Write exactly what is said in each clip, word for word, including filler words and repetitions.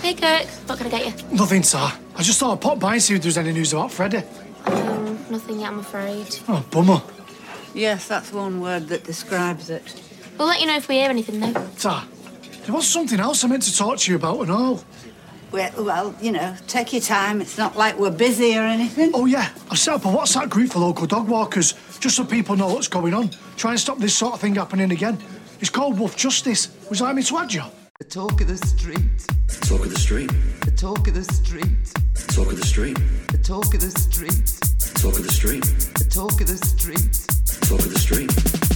Hey, Kirk. What can I get you? Nothing, sir. I just thought I'd pop by and see if there was any news about Freddie. Um, nothing yet, I'm afraid. Oh, bummer. Yes, that's one word that describes it. We'll let you know if we hear anything, though. Sir, there was something else I meant to talk to you about and all. Well, well, you know, take your time. It's not like we're busy or anything. Oh, yeah. I've set up a WhatsApp group for local dog walkers, just so people know what's going on. Try and stop this sort of thing happening again. It's called Wolf Justice. Would you like me to add you? The talk of the street. Talk of the street. The talk of the street. Talk of the street. The talk of the street. Talk of the street. The talk of the street. Talk of the street.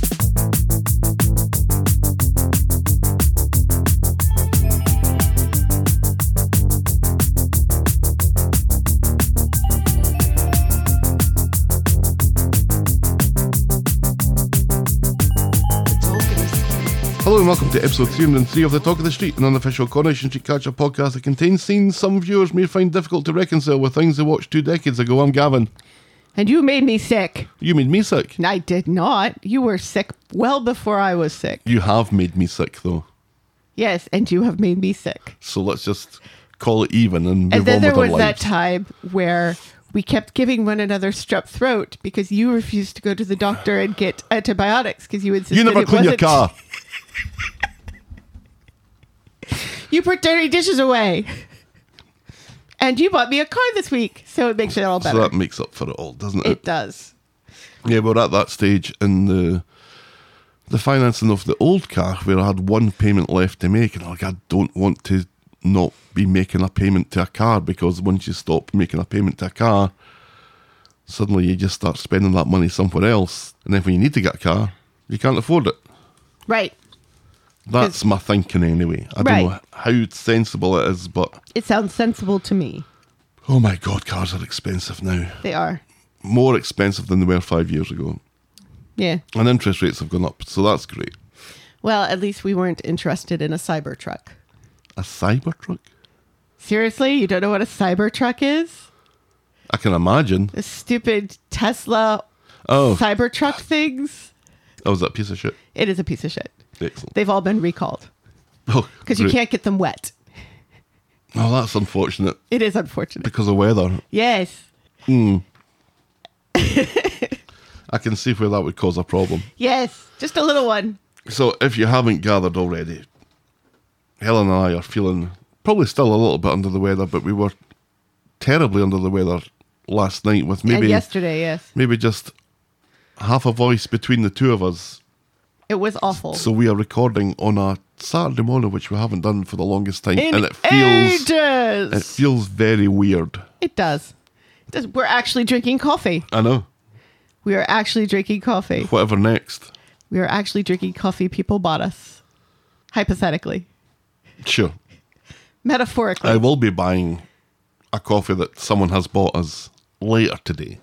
Hello and welcome to episode three hundred three of The Talk of the Street, an unofficial Coronation Street Catch-Up podcast that contains scenes some viewers may find difficult to reconcile with things they watched two decades ago. I'm Gavin. And you made me sick. You made me sick. I did not. You were sick well before I was sick. You have made me sick, though. Yes, and you have made me sick. So let's just call it even and move And then on there with our was that lives. time where we kept giving one another strep throat because you refused to go to the doctor and get antibiotics because you insisted You never it clean your wasn't- car. You put dirty dishes away. And you bought me a car this week, so it makes it all better. So that makes up for it all, doesn't it? It does. Yeah, we're at that stage in the the financing of the old car where I had one payment left to make, and I'm like, I don't want to not be making a payment to a car, because once you stop making a payment to a car, suddenly you just start spending that money somewhere else, and then when you need to get a car, you can't afford it. Right. That's my thinking anyway. I don't Right. know how sensible it is, but It sounds sensible to me. oh my God, cars are expensive now. They are. More expensive than they were five years ago. Yeah. And interest rates have gone up, so that's great. Well, at least we weren't interested in a Cybertruck. A Cybertruck? Seriously? You don't know what a Cybertruck is? I can imagine. The stupid Tesla Oh, Cybertruck things. oh, was that a piece of shit? It is a piece of shit. Excellent. They've all been recalled Oh, because you great. can't get them wet. Oh, that's unfortunate It is unfortunate. because of weather. Yes. I can see where that would cause a problem. Yes. Just a little one. So, if you haven't gathered already, Helen and I are feeling probably still a little bit under the weather, but we were terribly under the weather last night with and maybe yesterday, yes. maybe just half a voice between the two of us. It was awful. So we are recording on a Saturday morning, which we haven't done for the longest time, In and it feels ages. it feels very weird. It does. It does. We're actually drinking coffee. I know. We are actually drinking coffee. Whatever next. We are actually drinking coffee people bought us. Hypothetically. Sure. Metaphorically. I will be buying a coffee that someone has bought us later today.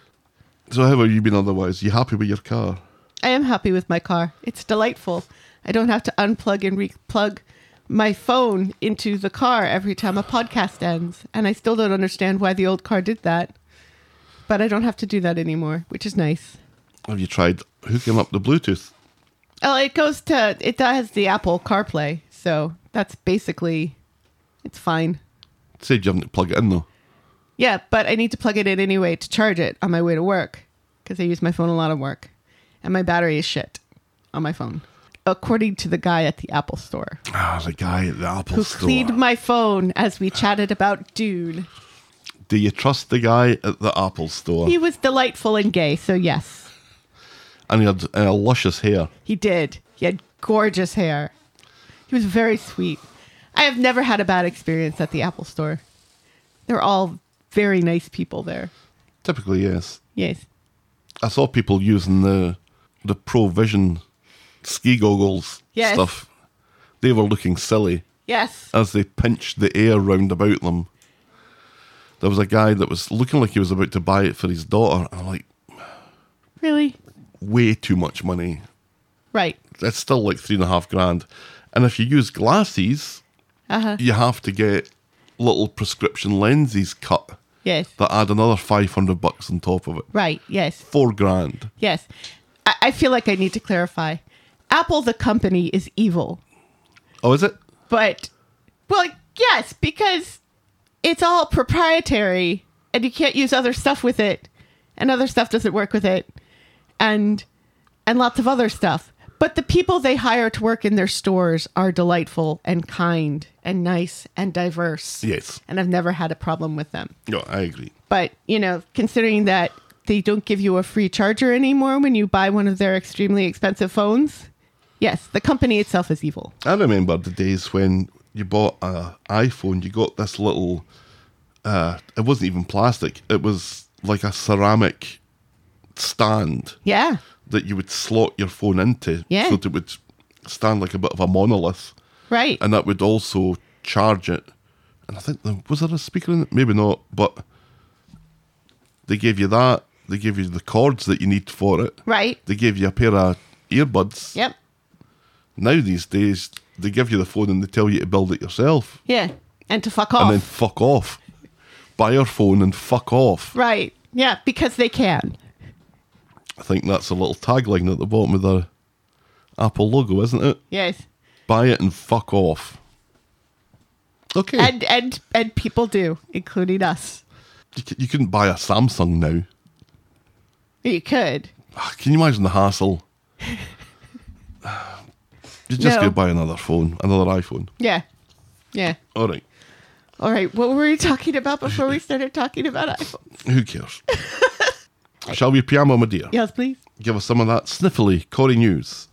So how have you been otherwise? You happy with your car? I am happy with my car. It's delightful. I don't have to unplug and replug my phone into the car every time a podcast ends. And I still don't understand why the old car did that. But I don't have to do that anymore, which is nice. Have you tried hooking up the Bluetooth? Oh, it goes to, it has the Apple CarPlay. So that's basically, it's fine. Said you haven't to plug it in though. Yeah, but I need to plug it in anyway to charge it on my way to work. Because I use my phone a lot at work. And my battery is shit on my phone. According to the guy at the Apple store. Ah, the guy at the Apple Who store. cleaned my phone as we chatted about Dune. Do you trust the guy at the Apple store? He was delightful and gay, so yes. And he had uh, luscious hair. He did. He had gorgeous hair. He was very sweet. I have never had a bad experience at the Apple store. They're all very nice people there. Typically, yes. Yes. I saw people using the the Pro Vision ski goggles Yes. stuff. They were looking silly Yes. as they pinched the air round about them. There was a guy that was looking like he was about to buy it for his daughter. I'm like, Really? way too much money. Right. It's still like three and a half grand. And if you use glasses, Uh-huh. you have to get little prescription lenses cut Yes. that add another five hundred bucks on top of it. Right. Yes. Four grand. Yes. I, I feel like I need to clarify. Apple, the company, is evil. Oh, is it? But, well, Yes, because it's all proprietary and you can't use other stuff with it, and other stuff doesn't work with it, and and lots of other stuff. But the people they hire to work in their stores are delightful and kind and nice and diverse. Yes. And I've never had a problem with them. No, I agree. But, you know, considering that they don't give you a free charger anymore when you buy one of their extremely expensive phones, yes, the company itself is evil. I remember the days when you bought an iPhone, you got this little, uh, it wasn't even plastic, it was like a ceramic stand Yeah. that you would slot your phone into, Yeah. so that it would stand like a bit of a monolith, Right. and that would also charge it. And I think, there, was there a speaker in it? Maybe not, but they gave you that. They gave you the cords that you need for it. Right. They gave you a pair of earbuds. Yep. Now these days, they give you the phone and they tell you to build it yourself. Yeah. And to fuck off. And then fuck off. Buy your phone and fuck off. Right. Yeah, because they can. I think that's a little tagline at the bottom of the Apple logo, isn't it? Yes. Buy it and fuck off. Okay. And and and people do, including us. you, c- you couldn't buy a Samsung now. You could. Ah, can you imagine the hassle? You just No. go buy another phone, another iPhone. Yeah. Yeah. All right. All right. What were we talking about before we started talking about iPhone? Who cares? Shall we piano, my dear? Yes, please. Give us some of that sniffly Corey news.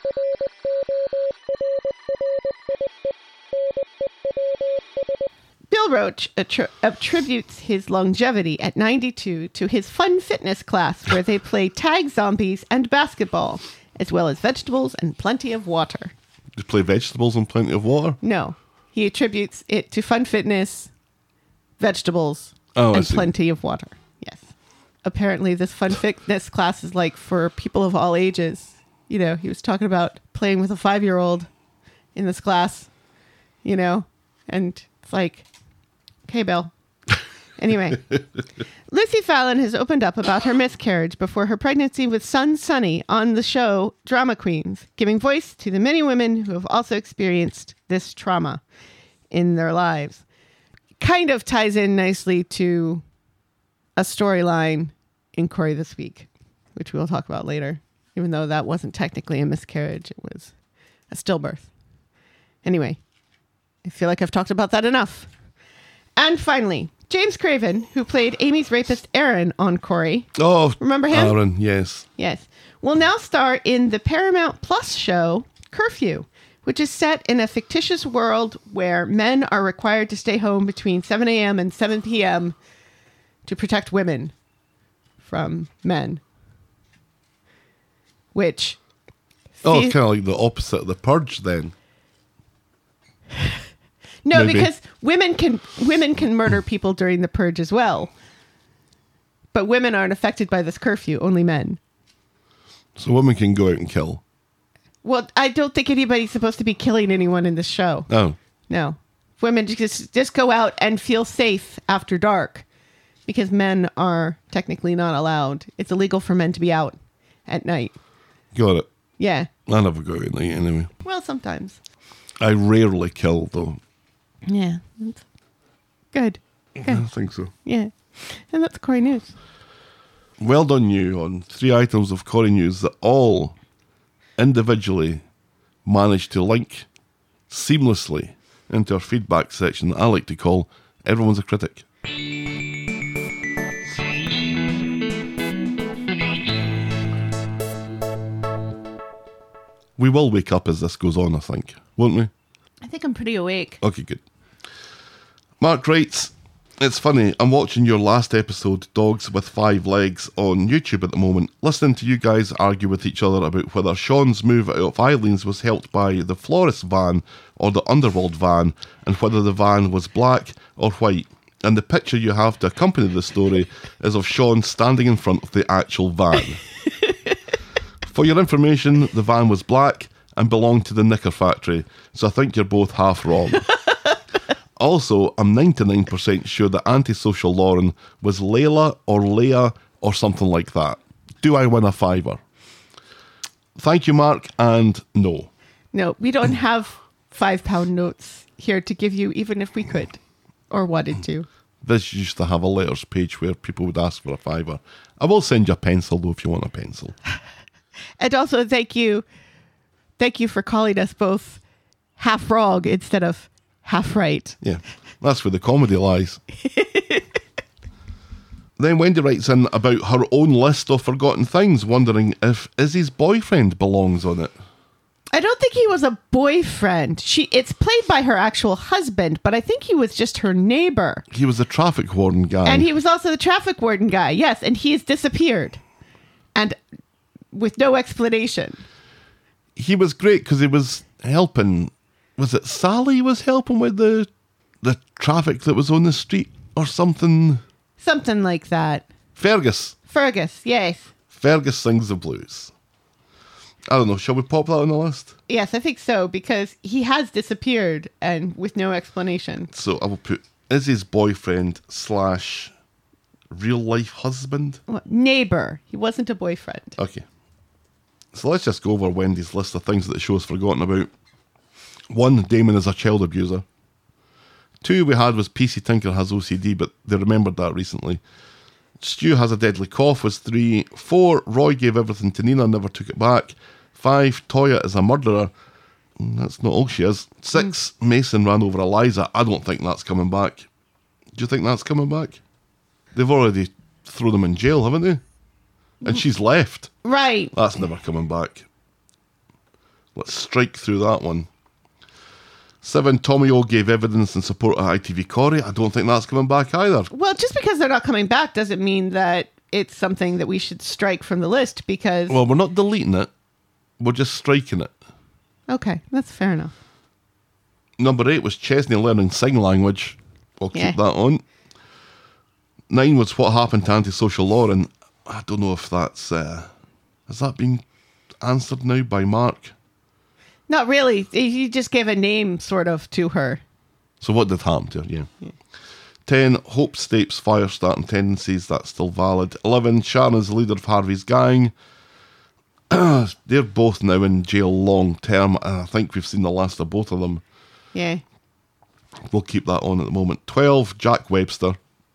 Bill Roach attri- attributes his longevity at ninety-two to his fun fitness class where they play tag zombies and basketball, as well as vegetables and plenty of water. Just play vegetables and plenty of water. No, he attributes it to fun fitness, vegetables, Oh, I and see. plenty of water. Yes. Apparently, this fun fitness class is like for people of all ages. You know, he was talking about playing with a five-year-old in this class, you know, and it's like, okay, Bill. Anyway, Lucy Fallon has opened up about her miscarriage before her pregnancy with son Sonny on the show Drama Queens, giving voice to the many women who have also experienced this trauma in their lives. Kind of ties in nicely to a storyline in Corey This Week, which we'll talk about later, even though that wasn't technically a miscarriage. It was a stillbirth. Anyway, I feel like I've talked about that enough. And finally, James Craven, who played Amy's rapist Aaron on Corey. Oh, Remember him? Aaron, yes. Yes. Will now star in the Paramount Plus show Curfew, which is set in a fictitious world where men are required to stay home between seven a.m. and seven p.m. to protect women from men. Which... Oh, fe- it's kind of like the opposite of the Purge then. No, Maybe. because women can women can murder people during the purge as well. But women aren't affected by this curfew, only men. So women can go out and kill. Well, I don't think anybody's supposed to be killing anyone in this show. Oh. No. Women just just go out and feel safe after dark because men are technically not allowed. It's illegal for men to be out at night. Got it. Yeah. I never go out at night anyway. Well, sometimes. I rarely kill though. Yeah. That's good. I think so. Yeah. And that's Corey News. Well done you on three items of Corey News that all individually managed to link seamlessly into our feedback section that I like to call Everyone's a Critic. We will wake up as this goes on, I think, won't we? I think I'm pretty awake. Okay, good. Mark writes, it's funny, I'm watching your last episode, Dogs with Five Legs, on YouTube at the moment, listening to you guys argue with each other about whether Sean's move out of Eileen's was helped by the florist van or the underworld van, and whether the van was black or white. And the picture you have to accompany the story is of Sean standing in front of the actual van. For your information, the van was black and belonged to the Knicker Factory, so I think you're both half wrong. Also, I'm ninety-nine percent sure that antisocial Lauren was Layla or Leia or something like that. Do I win a fiver? Thank you, Mark, and no. No, we don't have five pound notes here to give you, even if we could or wanted to. This used to have a letters page where people would ask for a fiver. I will send you a pencil, though, if you want a pencil. And also, thank you. Thank you for calling us both half wrong instead of half right. Yeah, that's where the comedy lies. Then Wendy writes in about her own list of forgotten things, wondering if Izzy's boyfriend belongs on it. I don't think he was a boyfriend. She It's played by her actual husband, but I think he was just her neighbor. He was a traffic warden guy. And he was also the traffic warden guy, yes, and he's disappeared. And with no explanation. He was great because he was helping. Was it Sally he was helping with the the traffic that was on the street or something? Something like that. Fergus. Fergus, yes. Fergus sings the blues. I don't know. Shall we pop that on the list? Yes, I think so, because he has disappeared and with no explanation. So I will put Izzy's boyfriend slash real life husband. Well, neighbor. He wasn't a boyfriend. Okay. So let's just go over Wendy's list of things that the show's forgotten about. One, Damon is a child abuser. Two we had was P C Tinker has O C D, but they remembered that recently. Stu has a deadly cough was three. Four, Roy gave everything to Nina, never took it back. Five, Toya is a murderer. Mm, That's not all she is. Six, Mason ran over Eliza. I don't think that's coming back. Do you think that's coming back? They've already thrown him in jail, haven't they? And she's left. Right. That's never coming back. Let's strike through that one. Seven, Tommy O gave evidence in support of I T V Corey. I don't think that's coming back either. Well, just because they're not coming back doesn't mean that it's something that we should strike from the list because... Well, we're not deleting it. We're just striking it. Okay, that's fair enough. Number eight was Chesney learning sign language. We'll keep Yeah. that on. Nine was what happened to Antisocial Lauren. I don't know if that's... Uh, has that been answered now by Mark? Not really. He just gave a name, sort of, to her. So what did happen to her? Yeah. yeah. ten, Hope Stapes fire starting tendencies. That's still valid. eleven, Sharon is the leader of Harvey's gang. They're both now in jail long term, and I think we've seen the last of both of them. Yeah. We'll keep that on at the moment. twelve, Jack Webster.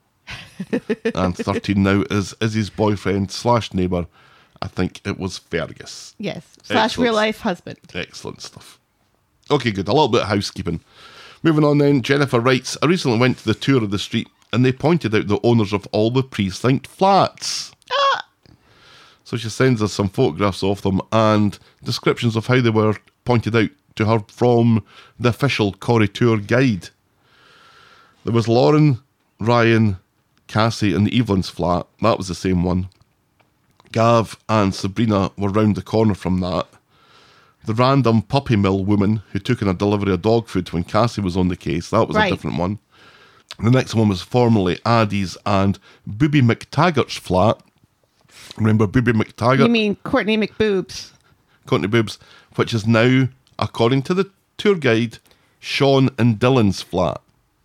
And thirteen now is Izzy's boyfriend slash neighbour. I think it was Fergus. Yes. Slash Excellent. real life husband. Excellent stuff. Okay, good. A little bit of housekeeping. Moving on then, Jennifer writes, I recently went to the tour of the street and they pointed out the owners of all the precinct flats. Ah! So she sends us some photographs of them and descriptions of how they were pointed out to her from the official Corrie Tour guide. There was Lauren, Ryan, Cassie and Evelyn's flat. That was the same one. Gav and Sabrina were round the corner from that. The random puppy mill woman who took in a delivery of dog food when Cassie was on the case. That was Right. a different one. The next one was formerly Addie's and Booby McTaggart's flat. Remember Booby McTaggart? You mean Courtney McBoobs? Courtney Boobs, which is now, according to the tour guide, Sean and Dylan's flat.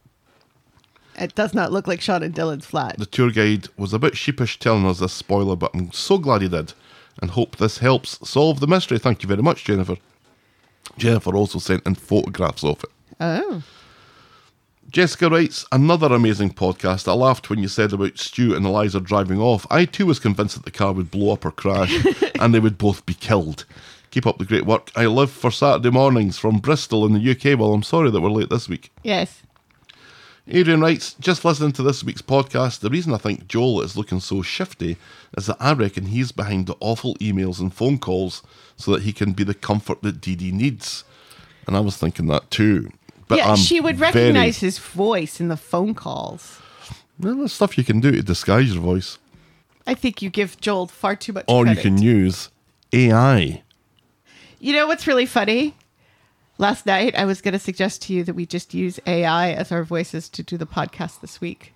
It does not look like Sean and Dylan's flat. The tour guide was a bit sheepish telling us this spoiler, but I'm so glad he did and hope this helps solve the mystery. Thank you very much, Jennifer. Jennifer also sent in photographs of it. Oh. Jessica writes, another amazing podcast. I laughed when you said about Stu and Eliza driving off. I too was convinced that the car would blow up or crash and they would both be killed. Keep up the great work. I live for Saturday mornings from Bristol in the U K. Well, I'm sorry that we're late this week. Yes. Adrian writes, just listening to this week's podcast, the reason I think Joel is looking so shifty is that I reckon he's behind the awful emails and phone calls so that he can be the comfort that Dee Dee needs. And I was thinking that too. But yeah, I'm she would very- recognize his voice in the phone calls. Well, there's stuff you can do to disguise your voice. I think you give Joel far too much Or credit. you can use A I. You know what's really funny? Last night, I was going to suggest to you that we just use A I as our voices to do the podcast this week.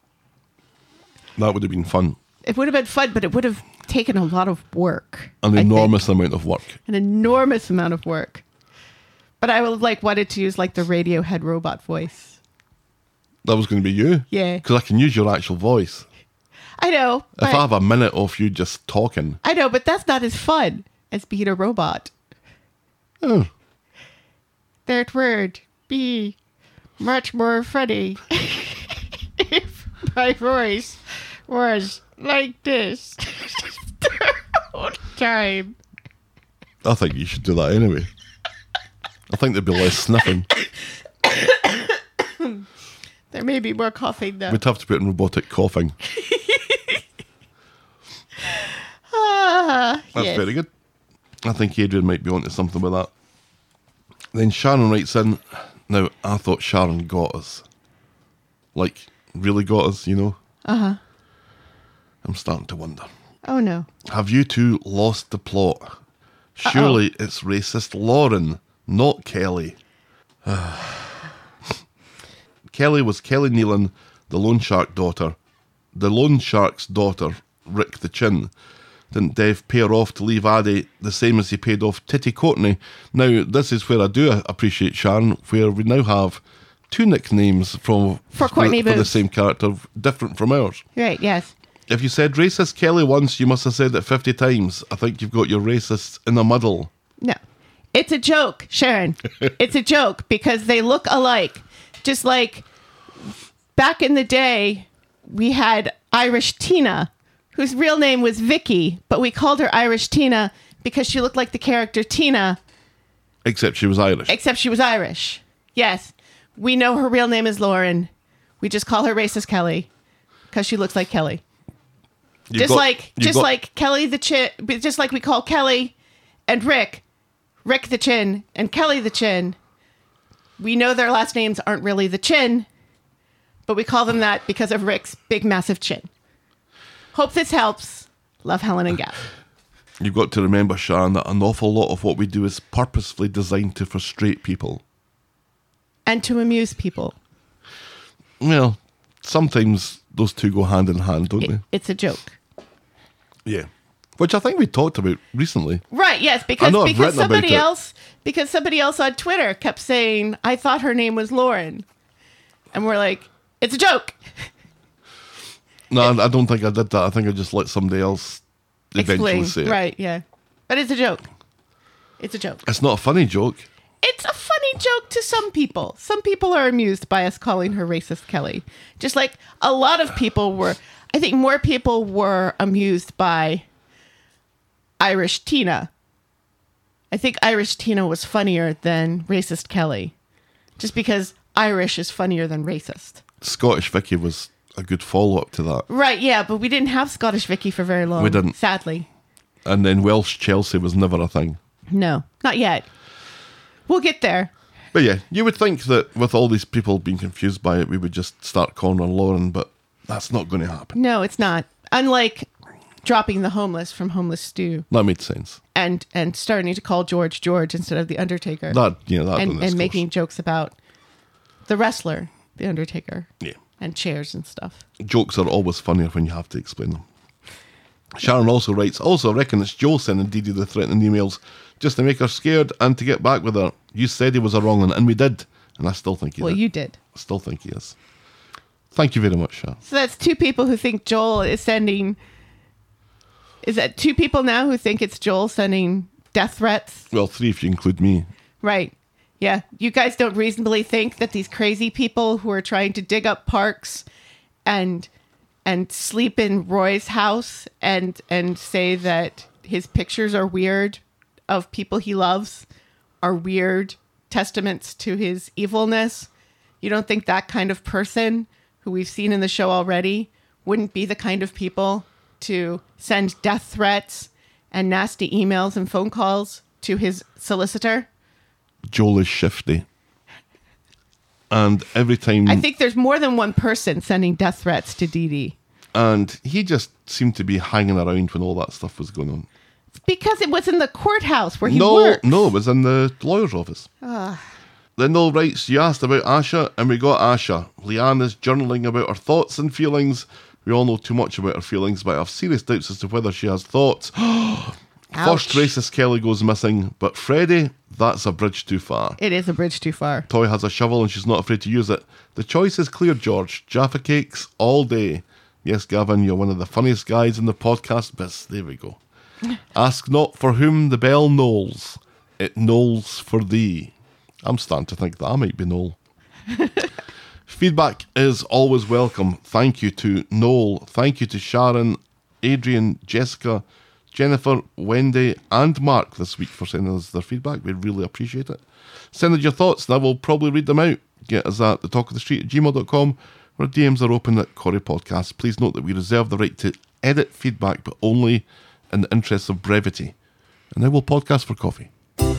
That would have been fun. It would have been fun, but it would have taken a lot of work. An I think. enormous amount of work. An enormous amount of work. But I would have like wanted to use like the Radiohead robot voice. That was going to be you? Yeah. Because I can use your actual voice. I know. If I But, have a minute of you just talking. I know, but that's not as fun as being a robot. Oh, Third word, be much more funny if my voice was like this the whole time. I think you should do that anyway. I think there'd be less sniffing. There may be more coughing though. We'd have to put in robotic coughing. Ah, That's yes. very good. I think Adrian might be onto something with that. Then Sharon writes in, now I thought Sharon got us. Like, really got us, you know? Uh-huh. I'm starting to wonder. Oh no. Have you two lost the plot? Surely it's racist Lauren, not Kelly. Kelly was Kelly Nealon, the loan shark daughter. The loan shark's daughter, Rick the Chin. Didn't Dev pay her off to leave Addie the same as he paid off Titty Courtney? Now, this is where I do appreciate Sharon, where we now have two nicknames from For Courtney for the Boobs. same character, different from ours. Right, yes. If you said racist Kelly once, you must have said it fifty times. I think you've got your racists in a muddle. No. It's a joke, Sharon. It's a joke because they look alike. Just like back in the day, we had Irish Tina, whose real name was Vicky, but we called her Irish Tina because she looked like the character Tina, Except she was Irish. except she was Irish. Yes. We know her real name is Lauren. We just call her racist Kelly because she looks like Kelly. You've Just got- like you've just got- like Kelly the Chin, just like we call Kelly and Rick, Rick the Chin and Kelly the Chin. We know their last names aren't really the Chin, but we call them that because of Rick's big massive chin. Hope this helps. Love, Helen and Gav. You've got to remember, Sharon, that an awful lot of what we do is purposefully designed to frustrate people. And to amuse people. Well, sometimes those two go hand in hand, don't It- they? it's a joke. Yeah. Which I think we talked about recently. Right, yes, I because know I've because written about somebody it. else because somebody else on Twitter kept saying, I thought her name was Lauren. And we're like, it's a joke. No, I I don't think I did that. I think I just let somebody else eventually Explain. say it. Right, yeah. But it's a joke. It's a joke. It's not a funny joke. It's a funny joke to some people. Some people are amused by us calling her racist Kelly. Just like a lot of people were, I think more people were amused by Irish Tina. I think Irish Tina was funnier than racist Kelly. Just because Irish is funnier than racist. Scottish Vicky was a good follow-up to that. Right, yeah, but we didn't have Scottish Vicky for very long. We didn't. Sadly. And then Welsh Chelsea was never a thing. No, not yet. We'll get there. But yeah, you would think that with all these people being confused by it, we would just start calling her Lauren, but that's not going to happen. No, it's not. Unlike dropping the homeless from Homeless Stew That made sense. and and starting to call George George instead of the Undertaker. That, yeah, that and done its and course. making jokes about the wrestler, the Undertaker, Yeah. and chairs and stuff. Jokes are always funnier when you have to explain them. Sharon also writes, also I reckon it's Joel sending Dee Dee the threatening emails just to make her scared and to get back with her. You said he was a wrong one, and we did. And I still think he Well, did. you did. I still think he is. Thank you very much, Sharon. So that's two people who think Joel is sending. Is that two people now who think it's Joel sending death threats? Well, three if you include me. Right. Yeah. You guys don't reasonably think that these crazy people who are trying to dig up parks and and sleep in Roy's house and and say that his pictures are weird of people he loves are weird testaments to his evilness. You don't think that kind of person who we've seen in the show already wouldn't be the kind of people to send death threats and nasty emails and phone calls to his solicitor? Joel is shifty. And every time... I think there's more than one person sending death threats to Dee Dee. And he just seemed to be hanging around when all that stuff was going on. It's because it was in the courthouse where he no, works. no, it was in the lawyer's office. Then Noel writes, you asked about Asha, and we got Asha. Leanne is journaling about her thoughts and feelings. We all know too much about her feelings, but I have serious doubts as to whether she has thoughts. First racist Kelly goes missing, but Freddie, that's a bridge too far. It is a bridge too far. Toy has a shovel and she's not afraid to use it. The choice is clear, George. Jaffa cakes all day. Yes, Gavin, you're one of the funniest guys in the podcast biz. There we go. Ask not for whom the bell knolls. It knolls for thee. I'm starting to think that I might be Noel. Feedback is always welcome. Thank you to Noel. Thank you to Sharon, Adrian, Jessica, Jennifer, Wendy, and Mark this week for sending us their feedback. We really appreciate it. Send us your thoughts and I will probably read them out. Get us at the talk of the street at gmail dot com, where D Ms are open at Corey Podcast. Please note that we reserve the right to edit feedback, but only in the interests of brevity. And now we'll podcast for coffee.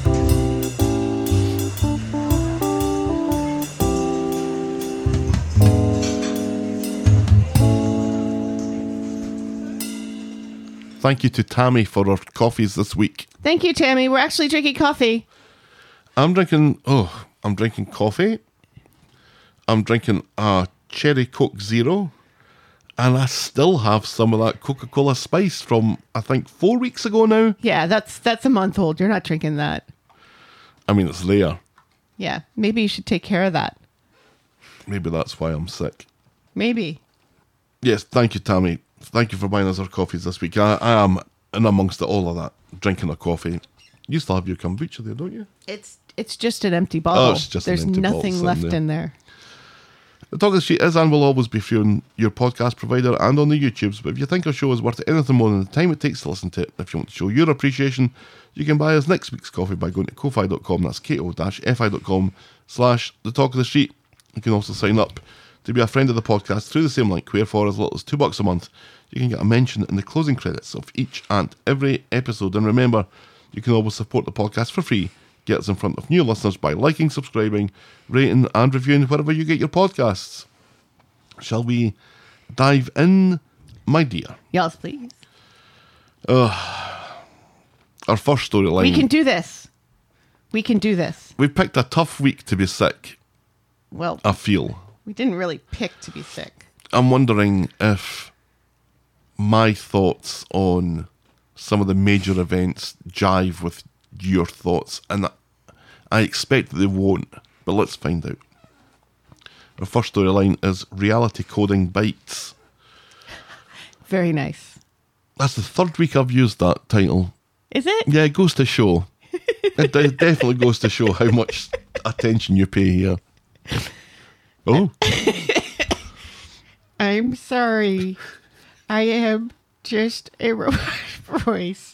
Thank you to Tammy for our coffees this week. Thank you, Tammy. We're actually drinking coffee. I'm drinking, oh, I'm drinking coffee. I'm drinking a Cherry Coke Zero. And I still have some of that Coca-Cola Spice from, I think, four weeks ago now. Yeah, that's that's a month old. You're not drinking that. I mean, it's there. Yeah, maybe you should take care of that. Maybe that's why I'm sick. Maybe. Yes, thank you, Tammy. Thank you for buying us our coffees this week. I, I am, in amongst all of that, drinking a coffee. You still have your kombucha there, don't you? It's it's just an empty bottle. Oh, it's just an There's empty bottle nothing sitting left there. in there. The Talk of the Street is and will always be free on your podcast provider and on the YouTubes, but if you think our show is worth anything more than the time it takes to listen to it, if you want to show your appreciation, you can buy us next week's coffee by going to ko-fi dot com, that's ko-fi dot com slash the Talk of the Street. You can also sign up to be a friend of the podcast through the same link, where for as little as two bucks a month, you can get a mention in the closing credits of each and every episode. And remember, you can always support the podcast for free. Get us in front of new listeners by liking, subscribing, rating and reviewing wherever you get your podcasts. Shall we dive in, my dear? Yes, please. Our first storyline. We can do this. We can do this. We've picked a tough week to be sick, Well, I feel. we didn't really pick to be sick. I'm wondering if my thoughts on some of the major events jive with your thoughts, and I expect that they won't, but let's find out. Our first storyline is Reality Coding Bites. Very nice. That's the third week I've used that title. Is it? Yeah, it goes to show. It de- definitely goes to show how much attention you pay here. Oh. I'm sorry. I am just a robot voice.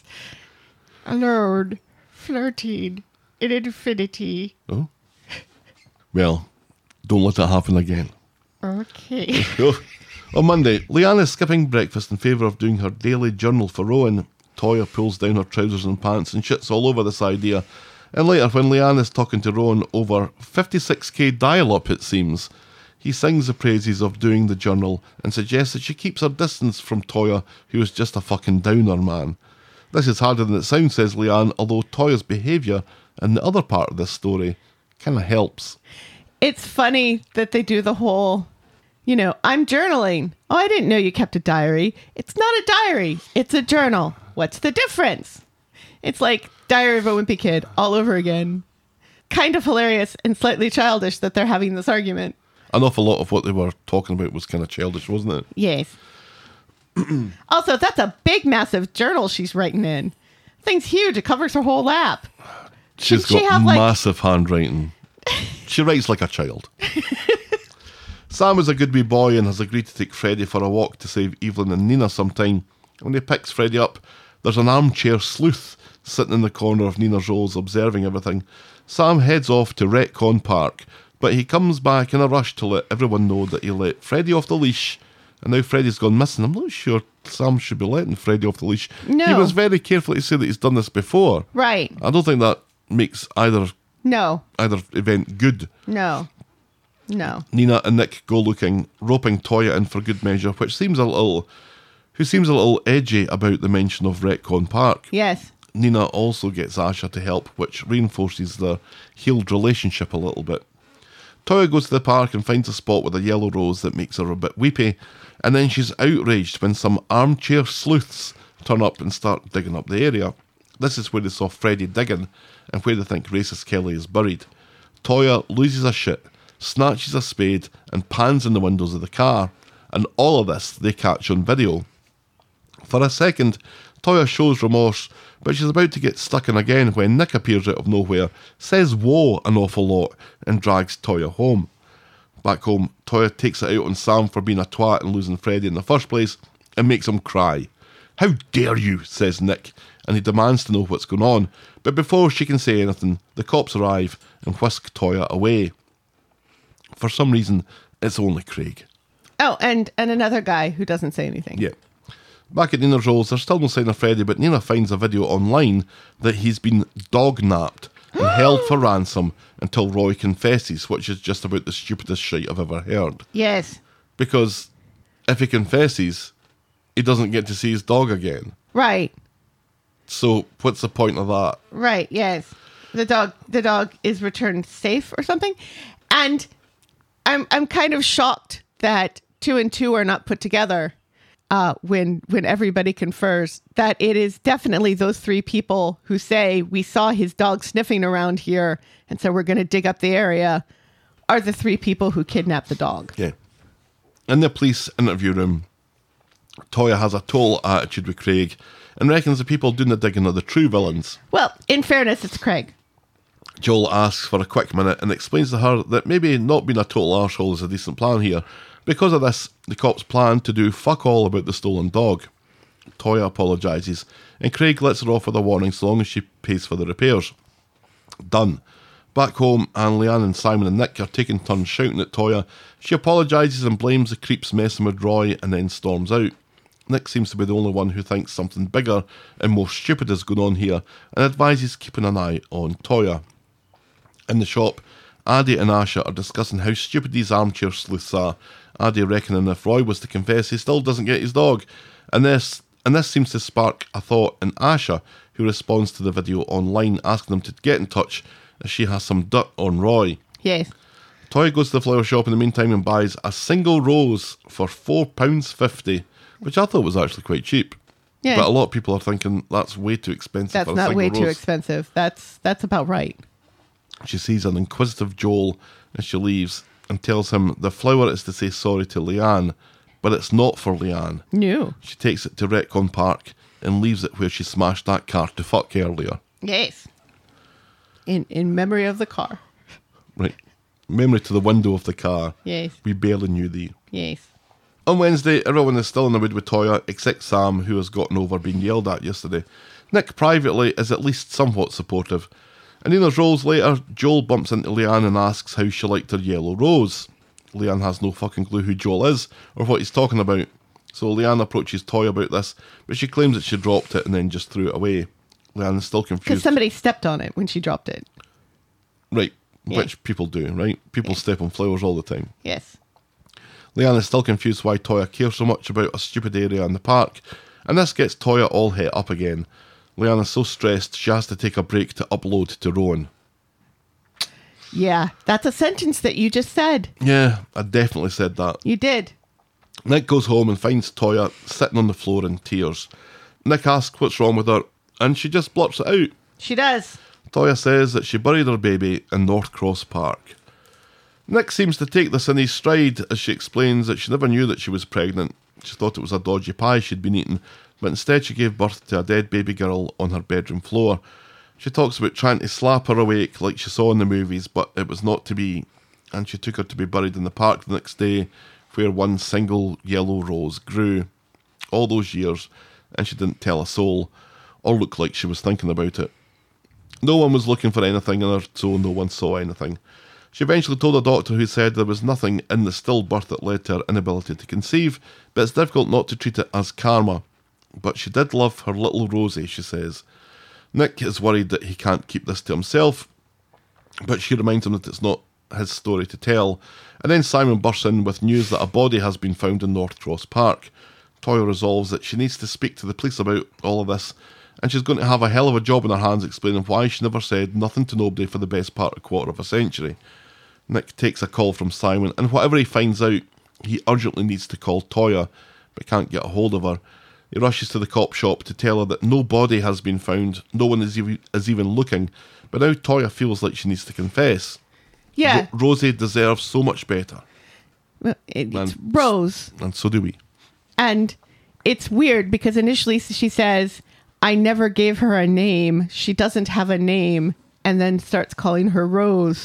Alone, flirting in infinity. Oh. Well, don't let that happen again. Okay. On Monday, Leanne is skipping breakfast in favour of doing her daily journal for Rowan. Toya pulls down her trousers and pants and shits all over this idea. And later, when Leanne is talking to Rowan over fifty-six k dial-up, it seems, he sings the praises of doing the journal and suggests that she keeps her distance from Toya, who is just a fucking downer man. This is harder than it sounds, says Leanne, although Toya's behaviour in the other part of this story kind of helps. It's funny that they do the whole, you know, I'm journaling. Oh, I didn't know you kept a diary. It's not a diary. It's a journal. What's the difference? It's like Diary of a Wimpy Kid all over again. Kind of hilarious and slightly childish that they're having this argument. An awful lot of what they were talking about was kind of childish, wasn't it? Yes. Also, that's a big, massive journal she's writing in. Thing's huge. It covers her whole lap. She's Shouldn't got she have, like- massive handwriting. She writes like a child. Sam is a good wee boy and has agreed to take Freddie for a walk to save Evelyn and Nina sometime. When he picks Freddie up, there's an armchair sleuth sitting in the corner of Nina's rolls observing everything. Sam heads off to Retcon Park, but he comes back in a rush to let everyone know that he let Freddie off the leash, and now Freddie's gone missing. I'm not sure Sam should be letting Freddie off the leash. No. He was very careful to say that he's done this before. Right. I don't think that makes either No. either event good. No. No. Nina and Nick go looking, roping Toya in for good measure, which seems a little, who seems a little edgy about the mention of Retcon Park. Yes. Nina also gets Asha to help, which reinforces their healed relationship a little bit. Toya goes to the park and finds a spot with a yellow rose that makes her a bit weepy, and then she's outraged when some armchair sleuths turn up and start digging up the area. This is where they saw Freddie digging, and where they think racist Kelly is buried. Toya loses a shit, snatches a spade, and pans in the windows of the car, and all of this they catch on video. For a second, Toya shows remorse, but she's about to get stuck in again when Nick appears out of nowhere, says whoa an awful lot, and drags Toya home. Back home, Toya takes it out on Sam for being a twat and losing Freddie in the first place and makes him cry. "How dare you," says Nick, and he demands to know what's going on. But before she can say anything, the cops arrive and whisk Toya away. For some reason, it's only Craig. Oh, and, and another guy who doesn't say anything. Yeah. Back at Nina's Rolls, there's still no sign of Freddie, but Nina finds a video online that he's been dog-napped and held for ransom until Roy confesses, which is just about the stupidest shit I've ever heard. Yes. Because if he confesses, he doesn't get to see his dog again. Right. So what's the point of that? Right, yes. The dog the dog is returned safe or something. And I'm I'm kind of shocked that two and two are not put together uh, when when everybody confers that it is definitely those three people who say we saw his dog sniffing around here and so we're going to dig up the area are the three people who kidnapped the dog. Yeah. In the police interview room, Toya has a total attitude with Craig and reckons the people doing the digging are the true villains. Well, in fairness, it's Craig. Joel asks for a quick minute and explains to her that maybe not being a total arsehole is a decent plan here. Because of this, the cops plan to do fuck all about the stolen dog. Toya apologises, and Craig lets her off with a warning so long as she pays for the repairs. Done. Back home, and Leanne and Simon and Nick are taking turns shouting at Toya. She apologises and blames the creeps messing with Roy and then storms out. Nick seems to be the only one who thinks something bigger and more stupid is going on here and advises keeping an eye on Toya. In the shop, Addie and Asha are discussing how stupid these armchair sleuths are. Addie reckoning if Roy was to confess, he still doesn't get his dog. And this and this seems to spark a thought in Asha, who responds to the video online asking them to get in touch as she has some dirt on Roy. Yes. Toya goes to the flower shop in the meantime and buys a single rose for four pounds fifty, which I thought was actually quite cheap. Yeah. But a lot of people are thinking that's way too expensive That's for a not single way rose. too expensive. That's that's about right. She sees an inquisitive Joel as she leaves and tells him the flower is to say sorry to Leanne, but it's not for Leanne. No. She takes it to Retcon Park and leaves it where she smashed that car to fuck earlier. Yes. In in memory of the car. Right. Memory to the window of the car. Yes. We barely knew thee. Yes. On Wednesday, everyone is still in the mood with Toya, except Sam, who has gotten over being yelled at yesterday. Nick, privately, is at least somewhat supportive. In Nina's Rolls later, Joel bumps into Leanne and asks how she liked her yellow rose. Leanne has no fucking clue who Joel is, or what he's talking about. So Leanne approaches Toya about this, but she claims that she dropped it and then just threw it away. Leanne is still Because confused. somebody stepped on it when she dropped it. Right, Yeah. which people do, right? People step on flowers all the time. Yes. Leanne is still confused why Toya cares so much about a stupid area in the park, and this gets Toya all het up again. Leanne is so stressed she has to take a break to upload to Rowan. Yeah, that's a sentence that you just said. Yeah, I definitely said that. You did. Nick goes home and finds Toya sitting on the floor in tears. Nick asks what's wrong with her, and she just blurts it out. She does. Toya says that she buried her baby in North Cross Park. Nick seems to take this in his stride as she explains that she never knew that she was pregnant. She thought it was a dodgy pie she'd been eating, but instead she gave birth to a dead baby girl on her bedroom floor. She talks about trying to slap her awake like she saw in the movies, but it was not to be, and she took her to be buried in the park the next day, where one single yellow rose grew. All those years, and she didn't tell a soul, or look like she was thinking about it. No one was looking for anything in her, so no one saw anything. She eventually told a doctor who said there was nothing in the stillbirth that led to her inability to conceive, but it's difficult not to treat it as karma. But she did love her little Rosie, she says. Nick is worried that he can't keep this to himself, but she reminds him that it's not his story to tell. And then Simon bursts in with news that a body has been found in North Cross Park. Toya resolves that she needs to speak to the police about all of this, and she's going to have a hell of a job in her hands explaining why she never said nothing to nobody for the best part of a quarter of a century. Nick takes a call from Simon, and whatever he finds out, he urgently needs to call Toya, but can't get a hold of her. He rushes to the cop shop to tell her that no body has been found, no one is, ev- is even looking, but now Toya feels like she needs to confess. Yeah. Ro- Rosie deserves so much better, Well, it, it's And- Rose. and so do we. And it's weird because initially she says, I never gave her a name. She doesn't have a name. And then starts calling her Rose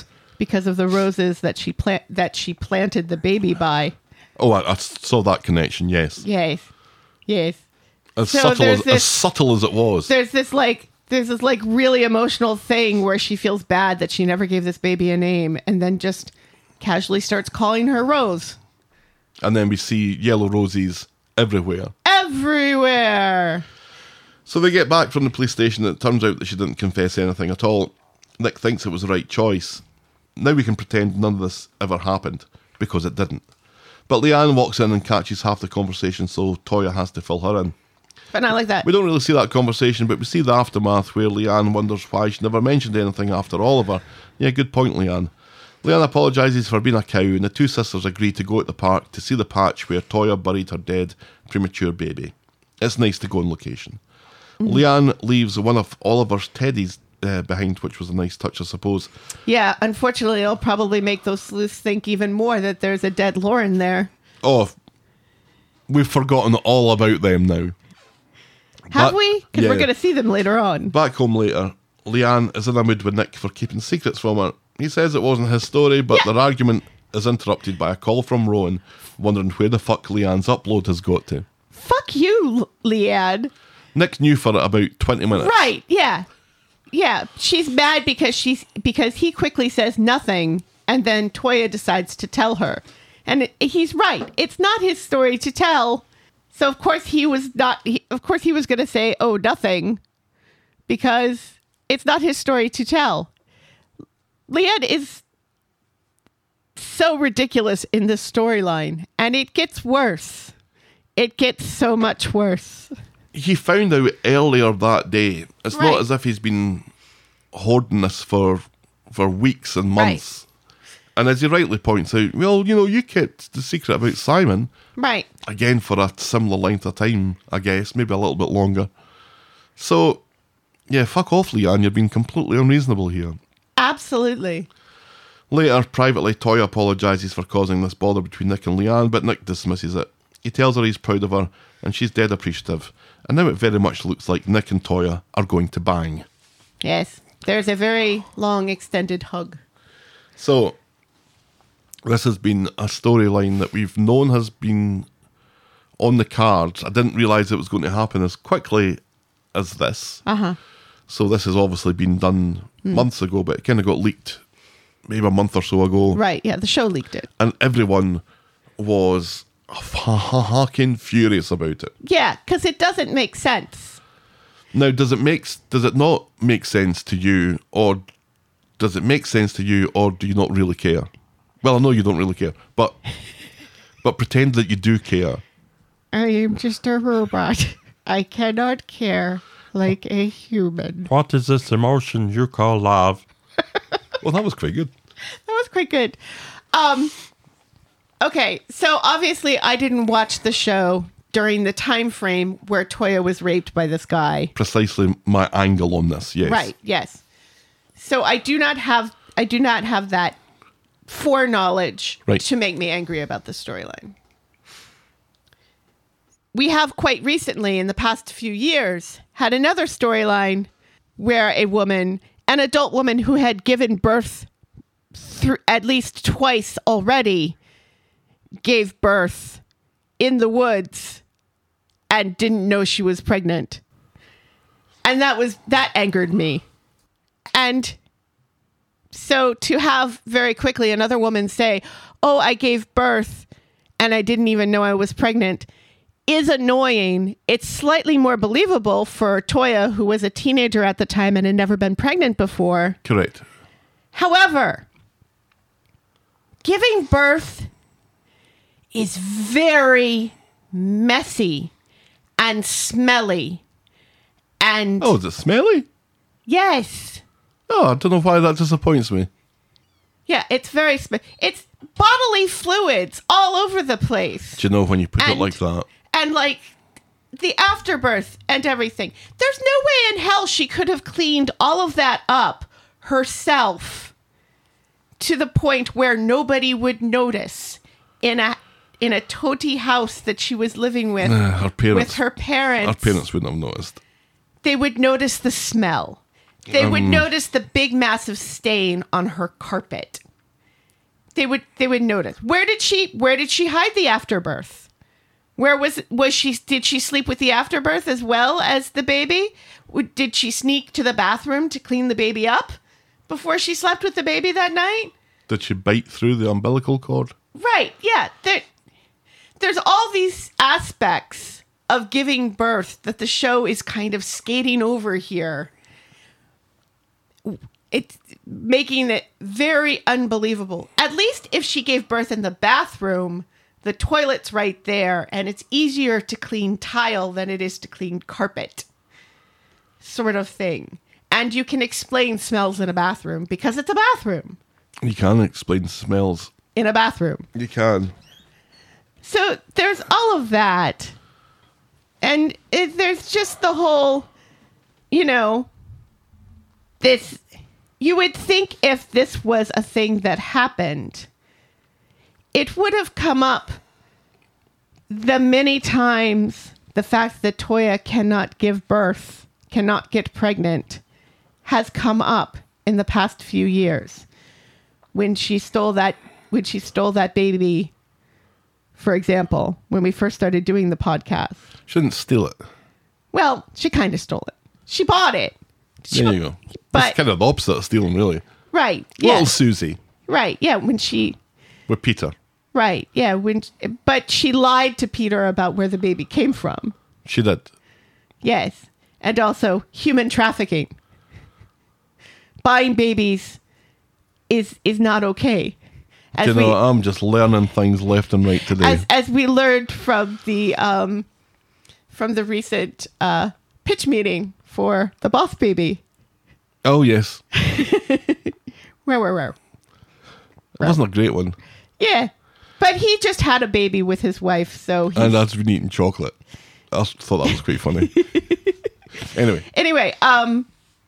because of the roses that she plant that she planted the baby by. Oh, I, I saw that connection. Yes, Yes, yes. as So subtle there's as, this- as subtle as it was. There's this like there's this like really emotional thing where she feels bad that she never gave this baby a name, and then just casually starts calling her Rose And then we see yellow roses everywhere. everywhere. So they get back from the police station, and it turns out that she didn't confess anything at all. Nick thinks it was the right choice. Now we can pretend none of this ever happened, because it didn't. But Leanne walks in and catches half the conversation, so Toya has to fill her in. But not like that. We don't really see that conversation, but we see the aftermath where Leanne wonders why she never mentioned anything after Oliver. Yeah, good point, Leanne. Leanne apologises for being a cow, and the two sisters agree to go at the park to see the patch where Toya buried her dead, premature baby. It's nice to go on location. Mm. Leanne leaves one of Oliver's teddies uh, behind, which was a nice touch, I suppose. Yeah, unfortunately, it'll probably make those sleuths think even more that there's a dead Lauren there. Oh, we've forgotten all about them now. Have Back- we? Because yeah. we're going to see them later on. Back home later, Leanne is in a mood with Nick for keeping secrets from her. He says it wasn't his story, but Yeah. their argument is interrupted by a call from Rowan, wondering where the fuck Leanne's upload has got to. Fuck you, Leanne. Nick knew for about twenty minutes. Right, yeah. Yeah, she's mad because she's because he quickly says nothing, and then Toya decides to tell her. And it, he's right. It's not his story to tell. So of course he was not he, of course he was going to say, "Oh, nothing," because it's not his story to tell. Leanne is so ridiculous in this storyline, and it gets worse. It gets so much worse. He found out earlier that day. It's Right. not as if he's been hoarding this for for weeks and months. And as he rightly points out, well, you know, you kept the secret about Simon. Right. Again, for a similar length of time, I guess, maybe a little bit longer. So, yeah, fuck off, Leanne. You're being completely unreasonable here. Absolutely. Later, privately, Toya apologises for causing this bother between Nick and Leanne, but Nick dismisses it. He tells her he's proud of her, and she's dead appreciative. And now it very much looks like Nick and Toya are going to bang. Yes. There's a very long extended hug. So, this has been a storyline that we've known has been on the cards. I didn't realise it was going to happen as quickly as this. Uh-huh. So this has obviously been done months ago, but it kind of got leaked maybe a month or so ago. Right, yeah, the show leaked it. And everyone was fucking furious about it. Yeah, because it doesn't make sense. Now, does it make does it not make sense to you, or does it make sense to you, or do you not really care? Well, I know you don't really care, but but pretend that you do care. I am just a robot. I cannot care like a human. What is this emotion you call love? Well, that was quite good. That was quite good. Um, okay, so obviously I didn't watch the show during the time frame where Toya was raped by this guy. Precisely my angle on this, yes. Right, yes. So I do not have I do not have that foreknowledge Right. to make me angry about the storyline. We have quite recently, in the past few years, had another storyline where a woman, an adult woman who had given birth through at least twice already, gave birth in the woods and didn't know she was pregnant. And that was that angered me. And so to have very quickly another woman say, "Oh, I gave birth and I didn't even know I was pregnant," is annoying. It's slightly more believable for Toya, who was a teenager at the time and had never been pregnant before. Correct. However, giving birth is very messy and smelly. And Oh, is it smelly? yes. Oh, I don't know why that disappoints me. Yeah, it's very sm- it's bodily fluids all over the place. Do you know when you put it And- like that? And like the afterbirth and everything. There's no way in hell she could have cleaned all of that up herself to the point where nobody would notice in a in a toty house that she was living with Her parents. with her parents. Our parents wouldn't have noticed. They would notice the smell. They Um, would notice the big massive stain on her carpet. they would they would notice. Where did she where did she hide the afterbirth? Where was was she did she sleep with the afterbirth as well as the baby? Would- Did she sneak to the bathroom to clean the baby up before she slept with the baby that night? Did she bite through the umbilical cord? Right. Yeah. There, there's all these aspects of giving birth that the show is kind of skating over here. It's making it very unbelievable. At least if she gave birth in the bathroom, the toilet's right there, and it's easier to clean tile than it is to clean carpet, sort of thing. And you can explain smells in a bathroom because it's a bathroom You can explain smells. in a bathroom. You can. So there's all of that. And it, there's just the whole, you know, this, you would think if this was a thing that happened, it would have come up the many times the fact that Toya cannot give birth, cannot get pregnant, has come up in the past few years. When she stole that, when she stole that baby, for example, when we first started doing the podcast. Shouldn't steal it. Well, she kind of stole it. She bought it. She There bu- you go. But It's kind of the opposite of stealing, really. right, Little yeah, Susie right, yeah. When she, with Peter. right, yeah. When, but she lied to Peter about where the baby came from. She did. Yes, and also human trafficking. Buying babies is is not okay. As you know, we, I'm just learning things left and right today. as as we learned from the um from the recent uh pitch meeting for the Boss Baby. oh, yes. Where where where? It wasn't a great one. Yeah, but he just had a baby with his wife, so he's, And that's been eating chocolate. I also thought that was quite funny. Anyway, anyway, um,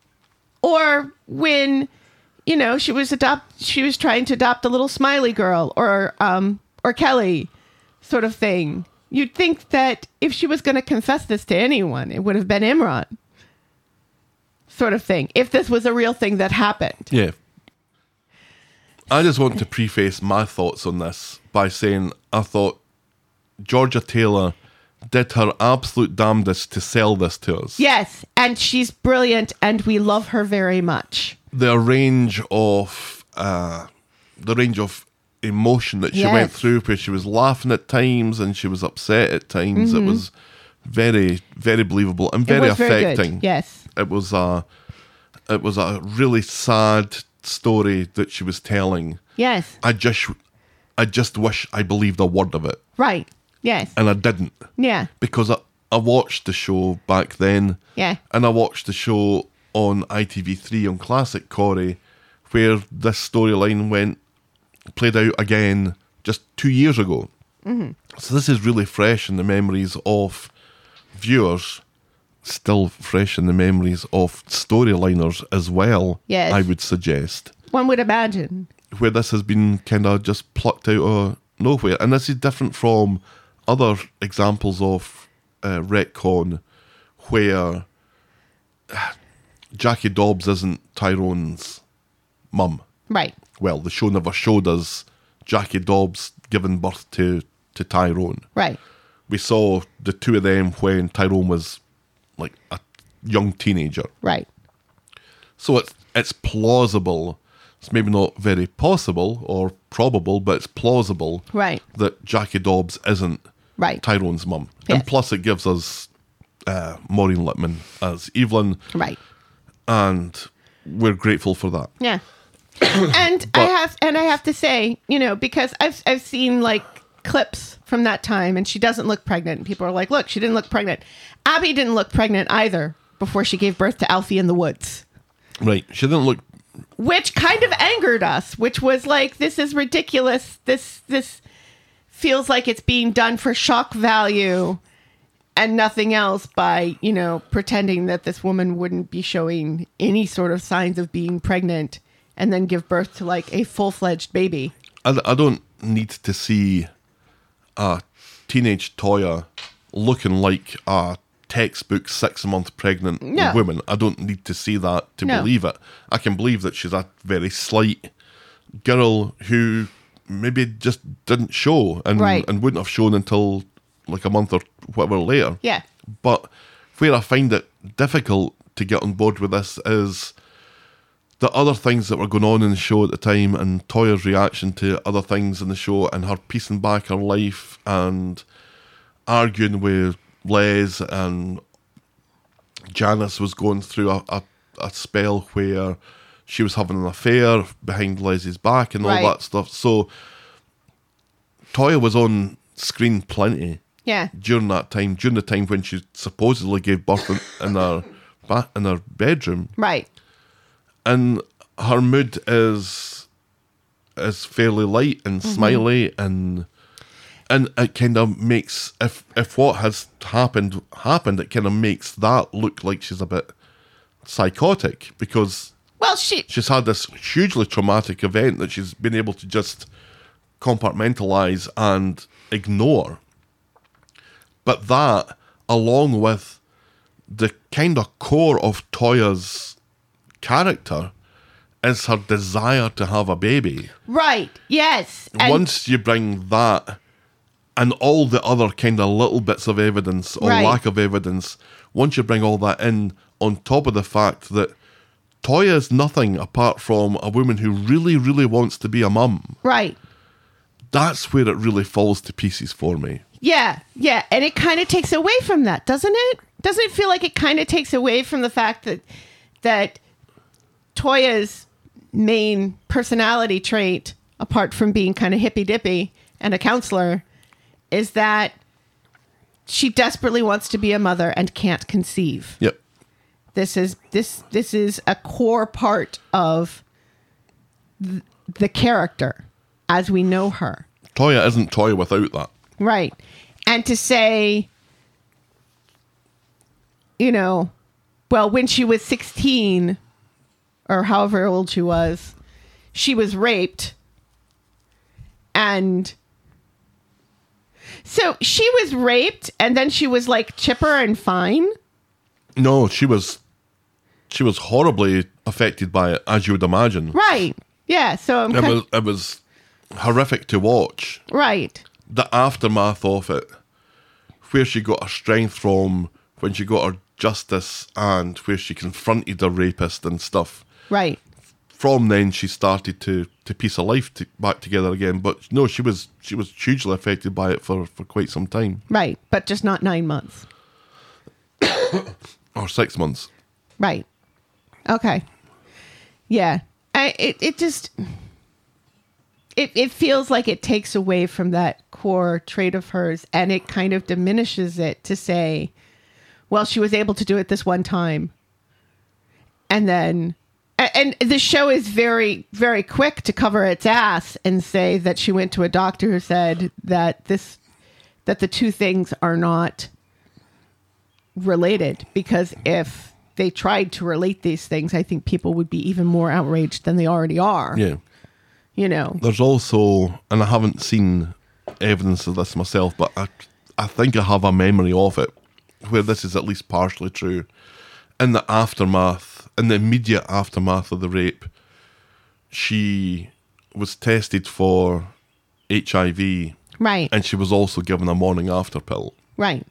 or when, you know, she was adopt, she was trying to adopt a little Smiley girl, or um, or Kelly, sort of thing. You'd think that if she was going to confess this to anyone, it would have been Imran, sort of thing. If this was a real thing that happened. yeah. I just want to preface my thoughts on this by saying I thought Georgia Taylor did her absolute damnedest to sell this to us. Yes, and she's brilliant, and we love her very much. The range of uh, the range of emotion that she Yes. went through, where she was laughing at times and she was upset at times. It was very, very believable and very Mm-hmm. it was very affecting. good. Yes. It was a, it was a really sad story that she was telling. Yes. I just, I just wish I believed a word of it, Right. Yes. and I didn't, Yeah. because I, I watched the show back then. Yeah. And I watched the show on I T V three on Classic Corey, where this storyline went played out again just two years ago. Mm-hmm. So this is really fresh in the memories of viewers, still fresh in the memories of storyliners as well. Yes. I would suggest, One would imagine. where this has been kind of just plucked out of nowhere, and this is different from other examples of uh, retcon where Jackie Dobbs isn't Tyrone's mum. Right. Well, the show never showed us Jackie Dobbs giving birth to, to Tyrone. Right. We saw the two of them when Tyrone was like a young teenager. Right. So it's it's plausible. It's maybe not very possible or probable, but it's plausible Right. that Jackie Dobbs isn't Right. Tyrone's mum. Yes. And plus it gives us uh, Maureen Lipman as Evelyn, Right. and we're grateful for that. Yeah. and I have and I have to say, you know, because I've I've seen like clips from that time, and she doesn't look pregnant, and people are like, look, she didn't look pregnant. Abby didn't look pregnant either before she gave birth to Alfie in the woods. Right. She didn't look... Which kind of angered us, which was like, this is ridiculous. This this feels like it's being done for shock value and nothing else, by, you know, pretending that this woman wouldn't be showing any sort of signs of being pregnant and then give birth to like a full-fledged baby. I, I don't need to see a teenage Toya looking like a textbook six-month pregnant No. woman. I don't need to see that to No. believe it. I can believe that she's a very slight girl who maybe just didn't show and Right. and wouldn't have shown until like a month or whatever later. Yeah. But where I find it difficult to get on board with this is the other things that were going on in the show at the time, and Toya's reaction to other things in the show, and her piecing back her life and arguing with Les, and Janice was going through a, a, a spell where she was having an affair behind Les's back and all Right. that stuff. So Toya was on screen plenty Yeah. during that time, during the time when she supposedly gave birth in, in her ba- in her bedroom, Right. and her mood is is fairly light and smiley, and and it kind of makes, if if what has happened happened, it kind of makes that look like she's a bit psychotic, because Well, she. she's had this hugely traumatic event that she's been able to just compartmentalize and ignore. But that, along with the kind of core of Toya's character, is her desire to have a baby. Right. Yes. And Once you bring that and all the other kind of little bits of evidence or Right. lack of evidence, once you bring all that in, on top of the fact that Toya is nothing apart from a woman who really, really wants to be a mum, Right. that's where it really falls to pieces for me. Yeah, yeah, and it kind of takes away from that, doesn't it? Doesn't it feel like it kind of takes away from the fact that that Toya's main personality trait, apart from being kind of hippy dippy and a counselor, is that she desperately wants to be a mother and can't conceive. Yep. This is this this is a core part of th- the character as we know her. Toya isn't Toya without that. Right. And to say, you know, well, when she was sixteen or however old she was, she was raped. And so she was raped and then she was like chipper and fine. No, she was she was horribly affected by it, as you would imagine. Right. Yeah. So I'm It kind was it was horrific to watch. right. The aftermath of it, where she got her strength from, when she got her justice, and where she confronted the rapist and stuff. Right. From then, she started to, to piece her life to, back together again. But no, she was she was hugely affected by it for, for quite some time, Right. But just not nine months. or six months. Right. Okay. Yeah. I it, it just it it feels like it takes away from that core trait of hers, and it kind of diminishes it to say, well, she was able to do it this one time. And then a- and the show is very, very quick to cover its ass and say that she went to a doctor who said that this that the two things are not related, because if they tried to relate these things, I think people would be even more outraged than they already are. Yeah. You know. There's also, and I haven't seen evidence of this myself, but I, I think I have a memory of it, where this is at least partially true. In the aftermath, in the immediate aftermath of the rape, she was tested for H I V, Right. and she was also given a morning after pill. Right.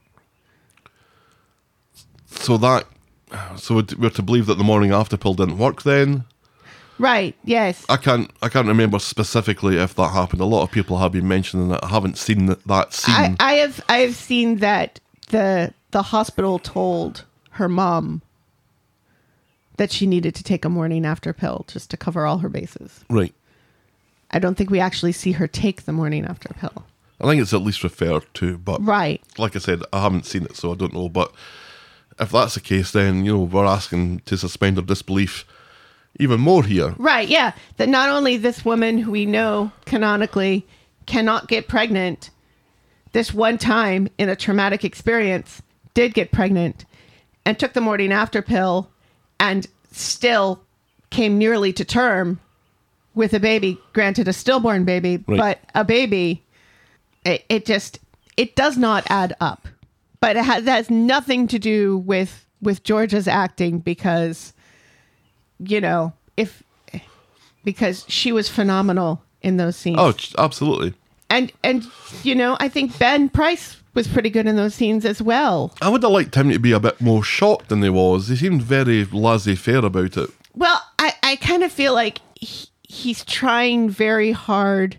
So that, so we're to believe that the morning after pill didn't work then. Right. Yes. I can't, I can't remember specifically if that happened. A lot of people have been mentioning that. I haven't seen that, that scene. I, I have I have seen that the the hospital told her mom that she needed to take a morning after pill just to cover all her bases. Right. I don't think we actually see her take the morning after pill. I think it's at least referred to, but Right. like I said, I haven't seen it, so I don't know. But if that's the case, then, you know, we're asking to suspend our disbelief even more here. Right, yeah. That not only this woman who we know canonically cannot get pregnant, this one time in a traumatic experience did get pregnant and took the morning after pill and still came nearly to term with a baby, granted a stillborn baby, Right. but a baby, it, it just, it does not add up. But it has, that has nothing to do with, with Georgia's acting, because, you know, if, because she was phenomenal in those scenes. Oh, ch- absolutely. And, and you know, I think Ben Price was pretty good in those scenes as well. I would have liked him to be a bit more shocked than he was. He seemed very laissez-faire about it. Well, I, I kind of feel like he, he's trying very hard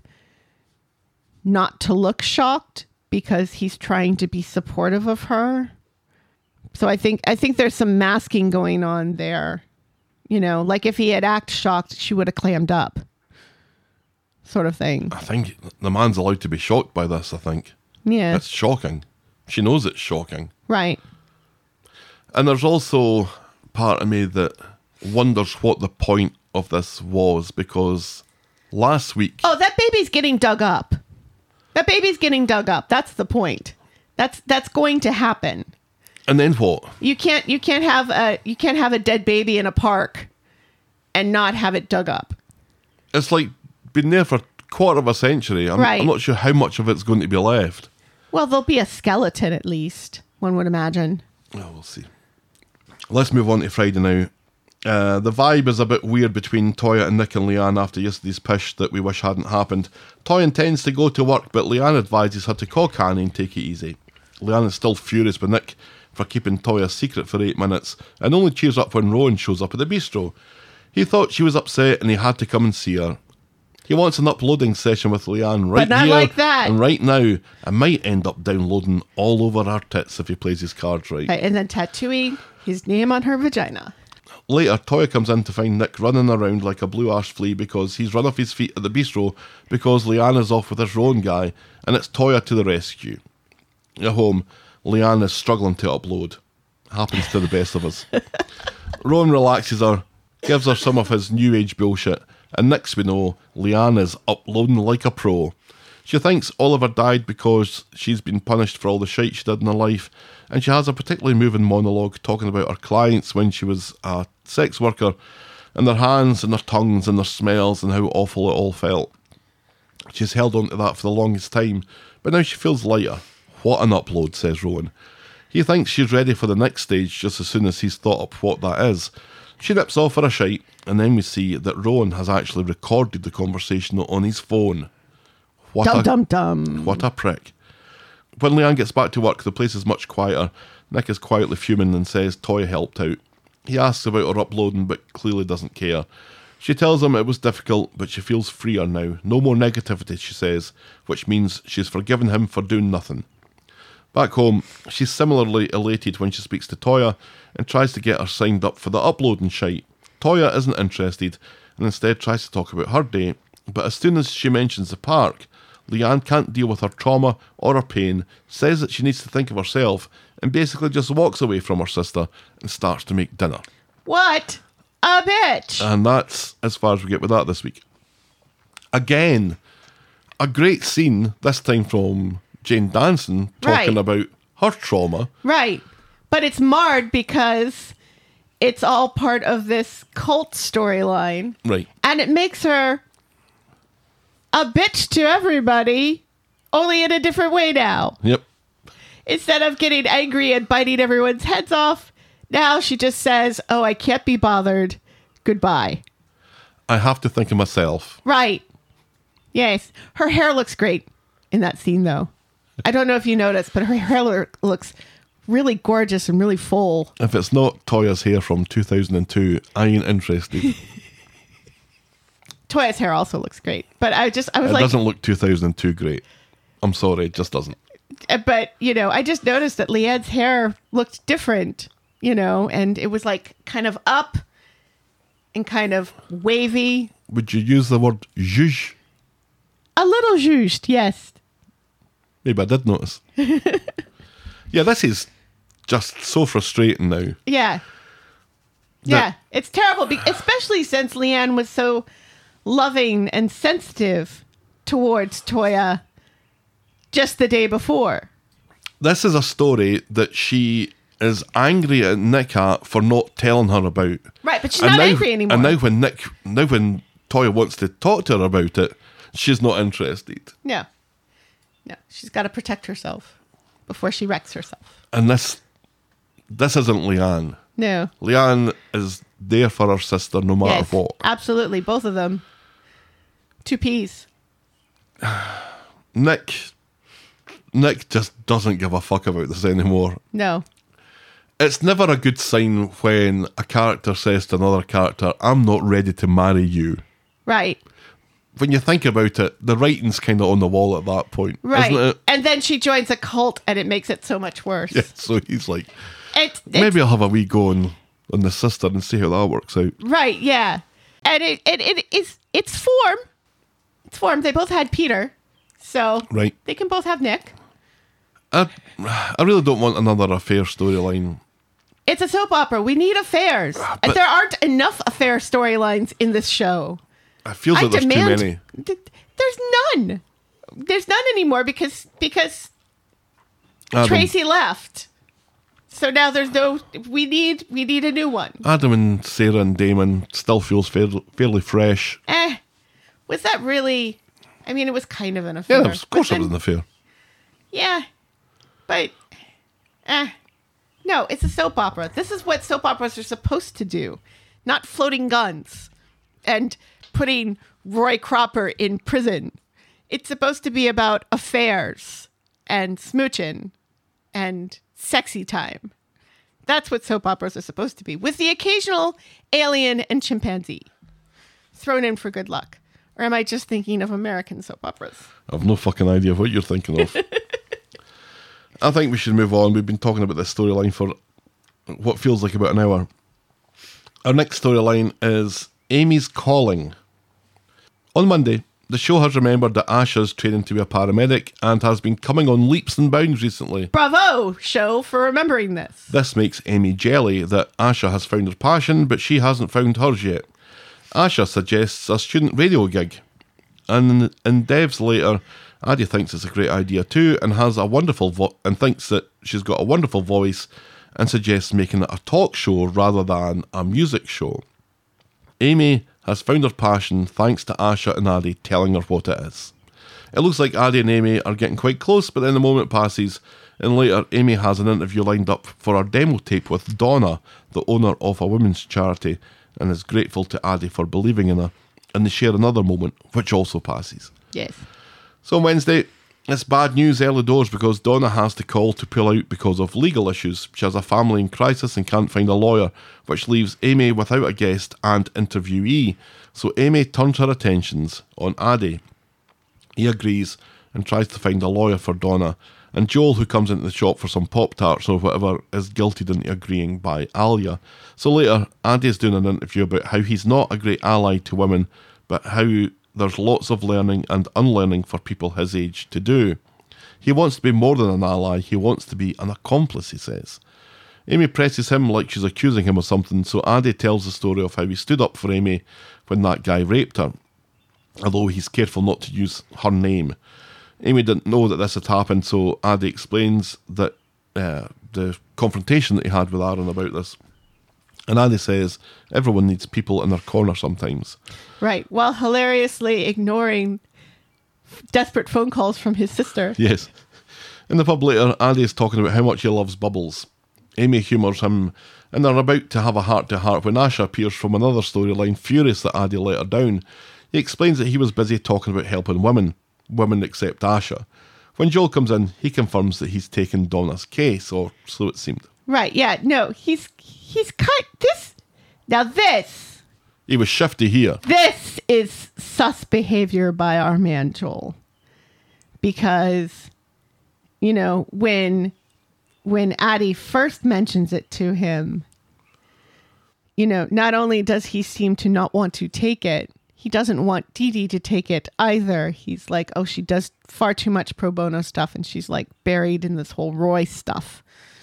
not to look shocked because he's trying to be supportive of her. So I think I think there's some masking going on there. You know, like if he had acted shocked, she would have clammed up. Sort of thing. I think the man's allowed to be shocked by this, I think. Yeah. It's shocking. She knows it's shocking. Right. And there's also part of me that wonders what the point of this was, because last week... Oh, that baby's getting dug up. That baby's getting dug up. That's the point. That's that's going to happen. And then what? You can't you can't have a you can't have a dead baby in a park and not have it dug up. It's like been there for a quarter of a century. I'm, Right. I'm not sure how much of it's going to be left. Well, there'll be a skeleton at least, one would imagine. Oh, we'll see. Let's move on to Friday now. Uh, the vibe is a bit weird between Toya and Nick and Leanne after yesterday's pish that we wish hadn't happened. Toya intends to go to work, but Leanne advises her to call Canny and take it easy. Leanne is still furious with Nick for keeping Toya secret for eight minutes and only cheers up when Rowan shows up at the bistro. He thought she was upset and he had to come and see her. He wants an uploading session with Leanne right But not here like that. and right now, and might end up downloading all over her tits if he plays his cards right. Right, and then tattooing his name on her vagina. Later, Toya comes in to find Nick running around like a blue ash flea because he's run off his feet at the bistro because Leanne is off with this Rowan guy, and it's Toya to the rescue. At home, Leanne is struggling to upload. Happens to the best of us. Rowan relaxes her, gives her some of his new age bullshit, and next we know, Leanne is uploading like a pro. She thinks Oliver died because she's been punished for all the shite she did in her life, and she has a particularly moving monologue talking about her clients when she was a sex worker, and their hands and their tongues and their smells and how awful it all felt. She's held on to that for the longest time, but now she feels lighter. What an upload, says Rowan. He thinks she's ready for the next stage just as soon as he's thought up what that is. She nips off for a shite, and then we see that Rowan has actually recorded the conversation on his phone. What Dum a, dum dum. What a prick. When Leanne gets back to work, the place is much quieter. Nick is quietly fuming and says Toya helped out. He asks about her uploading, but clearly doesn't care. She tells him it was difficult, but she feels freer now. No more negativity, she says, which means she's forgiven him for doing nothing. Back home, she's similarly elated when she speaks to Toya and tries to get her signed up for the uploading shite. Toya isn't interested and instead tries to talk about her day, but as soon as she mentions the park, Leanne can't deal with her trauma or her pain, says that she needs to think of herself, and basically just walks away from her sister and starts to make dinner. What a bitch. And that's as far as we get with that this week. Again, a great scene, this time from Jane Danson, talking Right. about her trauma. Right. But it's marred because it's all part of this cult storyline. Right. And it makes her a bitch to everybody, only in a different way now. Yep. Instead of getting angry and biting everyone's heads off, now she just says, oh, I can't be bothered. Goodbye. I have to think of myself. Right. Yes. Her hair looks great in that scene, though. I don't know if you noticed, but her hair lo- looks really gorgeous and really full. If it's not Toya's hair from two thousand two, I ain't interested. Toya's hair also looks great. But I just, I was It like, doesn't look two thousand two great. I'm sorry, it just doesn't. but, you know, I just noticed that Leanne's hair looked different, you know, and it was like kind of up and kind of wavy. Would you use the word zhuzh? A little zhuzhed, yes. Maybe I did notice. Yeah, this is just so frustrating now. Yeah. Yeah, it's terrible, be- especially since Leanne was so loving and sensitive towards Toya just the day before. This is a story that she is angry at Nick at for not telling her about. Right, but she's And not now- angry anymore. And now when Nick, now when Toya wants to talk to her about it, she's not interested. No. No, she's got to protect herself before she wrecks herself. And this, this isn't Leanne. No. Leanne is there for her sister no matter Yes, what. absolutely. Both of them. Two peas. Nick, Nick just doesn't give a fuck about this anymore. No. It's never a good sign when a character says to another character, I'm not ready to marry you. Right. When you think about it, the writing's kind of on the wall at that point, Right. isn't it? And then she joins a cult and it makes it so much worse. Yeah, so he's like, It's, it's, maybe I'll have a wee go on, on the sister and see how that works out. Right, yeah. And it, it, it is it's form. It's form. They both had Peter. So Right. they can both have Nick. I, I really don't want another affair storyline. It's a soap opera. We need affairs. But- and there aren't enough affair storylines in this show. It feels like there's too many. Th- there's none. There's none anymore because because Adam, Tracy left. So now there's no. We need we need a new one. Adam and Sarah and Damon still feels fair, fairly fresh. Eh, was that really? I mean, it was kind of an affair. Yeah, of course but it was then- an affair. Yeah, but eh, no, it's a soap opera. This is what soap operas are supposed to do, not floating guns and putting Roy Cropper in prison. It's supposed to be about affairs and smooching and sexy time. That's what soap operas are supposed to be, with the occasional alien and chimpanzee thrown in for good luck. Or am I just thinking of American soap operas? I've no fucking idea what you're thinking of. I think we should move on. We've been talking about this storyline for what feels like about an hour. Our next storyline is Amy's Calling. On Monday, the show has remembered that Asha's training to be a paramedic and has been coming on leaps and bounds recently. Bravo, show, for remembering this. This makes Amy jelly that Asha has found her passion, but she hasn't found hers yet. Asha suggests a student radio gig. And in devs later, Addie thinks it's a great idea too, and has a wonderful vo- and thinks that she's got a wonderful voice, and suggests making it a talk show rather than a music show. Amy has found her passion thanks to Asha and Addie telling her what it is. It looks like Addie and Amy are getting quite close, but then the moment passes, and later Amy has an interview lined up for her demo tape with Donna, the owner of a women's charity, and is grateful to Addie for believing in her, and they share another moment, which also passes. Yes. So on Wednesday, it's bad news early doors because Donna has to call to pull out because of legal issues. She has a family in crisis and can't find a lawyer, which leaves Amy without a guest and interviewee. So Amy turns her attentions on Addie. He agrees and tries to find a lawyer for Donna. And Joel, who comes into the shop for some Pop-Tarts or whatever, is guilted into agreeing by Alia. So later, Addie is doing an interview about how he's not a great ally to women, but how there's lots of learning and unlearning for people his age to do. He wants to be more than an ally, he wants to be an accomplice, he says. Amy presses him like she's accusing him of something, so Addie tells the story of how he stood up for Amy when that guy raped her, although he's careful not to use her name. Amy didn't know that this had happened, so Addie explains that uh, the confrontation that he had with Aaron about this. And Addie says, everyone needs people in their corner sometimes. Right, while hilariously ignoring desperate phone calls from his sister. Yes. In the pub later, Addie is talking about how much he loves Bubbles. Amy humours him, and they're about to have a heart-to-heart when Asha appears from another storyline, furious that Addie let her down. He explains that he was busy talking about helping women, women except Asha. When Joel comes in, he confirms that he's taken Donna's case, or so it seemed. Right, yeah, no, he's he's cut this. Now this, He was shifty here. this is sus behavior by our man Joel. Because, you know, when when Addie first mentions it to him, you know, not only does he seem to not want to take it, he doesn't want Dee Dee to take it either. He's like, oh, she does far too much pro bono stuff, and she's like buried in this whole Roy stuff.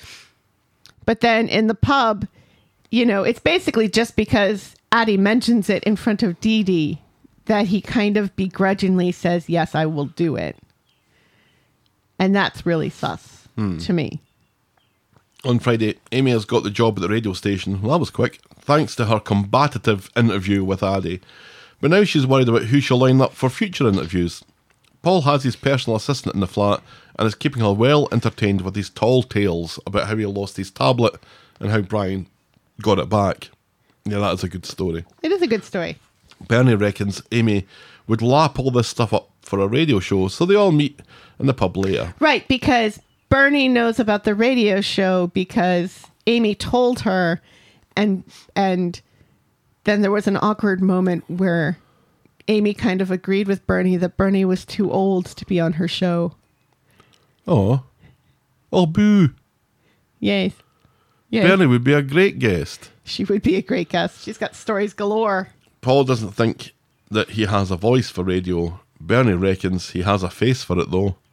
But then in the pub, you know, it's basically just because Addie mentions it in front of Dee Dee that he kind of begrudgingly says, yes, I will do it. And that's really sus Hmm. to me. On Friday, Amy has got the job at the radio station. Well, that was quick, thanks to her combative interview with Addie. But now she's worried about who she'll line up for future interviews. Paul has his personal assistant in the flat and is keeping her well entertained with his tall tales about how he lost his tablet and how Brian got it back. Yeah, that is a good story. It is a good story. Bernie reckons Amy would lap all this stuff up for a radio show. So they all meet in the pub later. Right, because Bernie knows about the radio show because Amy told her, and and then there was an awkward moment where Amy kind of agreed with Bernie that Bernie was too old to be on her show. Oh. Oh, boo. Yes. Yes. Bernie would be a great guest. She would be a great guest. She's got stories galore. Paul doesn't think that he has a voice for radio. Bernie reckons he has a face for it, though.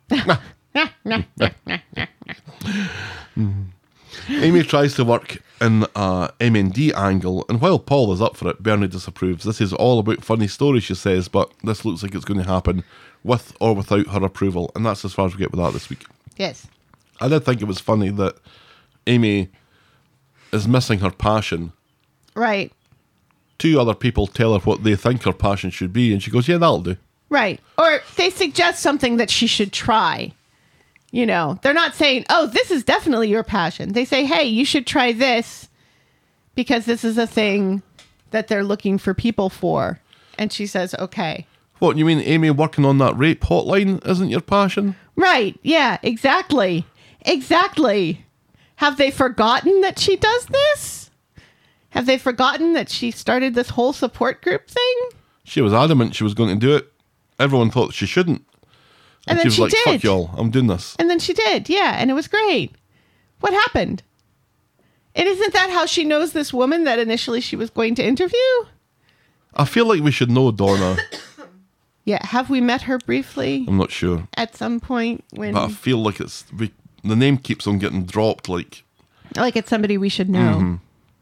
Amy tries to work in a M and D angle, and while Paul is up for it, Bernie disapproves. This is all about funny stories, she says, but this looks like it's going to happen with or without her approval, and that's as far as we get with that this week. Yes. I did think it was funny that Amy is missing her passion. Right. Two other people tell her what they think her passion should be, and she goes, yeah, that'll do. Right. Or they suggest something that she should try. You know, they're not saying, oh, this is definitely your passion. They say, hey, you should try this because this is a thing that they're looking for people for. And she says, okay. What, you mean Amy working on that rape hotline isn't your passion? Right. Yeah, exactly. Exactly. Have they forgotten that she does this? Have they forgotten that she started this whole support group thing? She was adamant she was going to do it. Everyone thought she shouldn't. And, And, then she was she like, did. fuck y'all, I'm doing this. And then she did. Yeah, and it was great. What happened? And isn't that how she knows this woman that initially she was going to interview? I feel like we should know Donna. Yeah, have we met her briefly I'm not sure. at some point when But I feel like it's we, the name keeps on getting dropped. Like, like it's somebody we should know?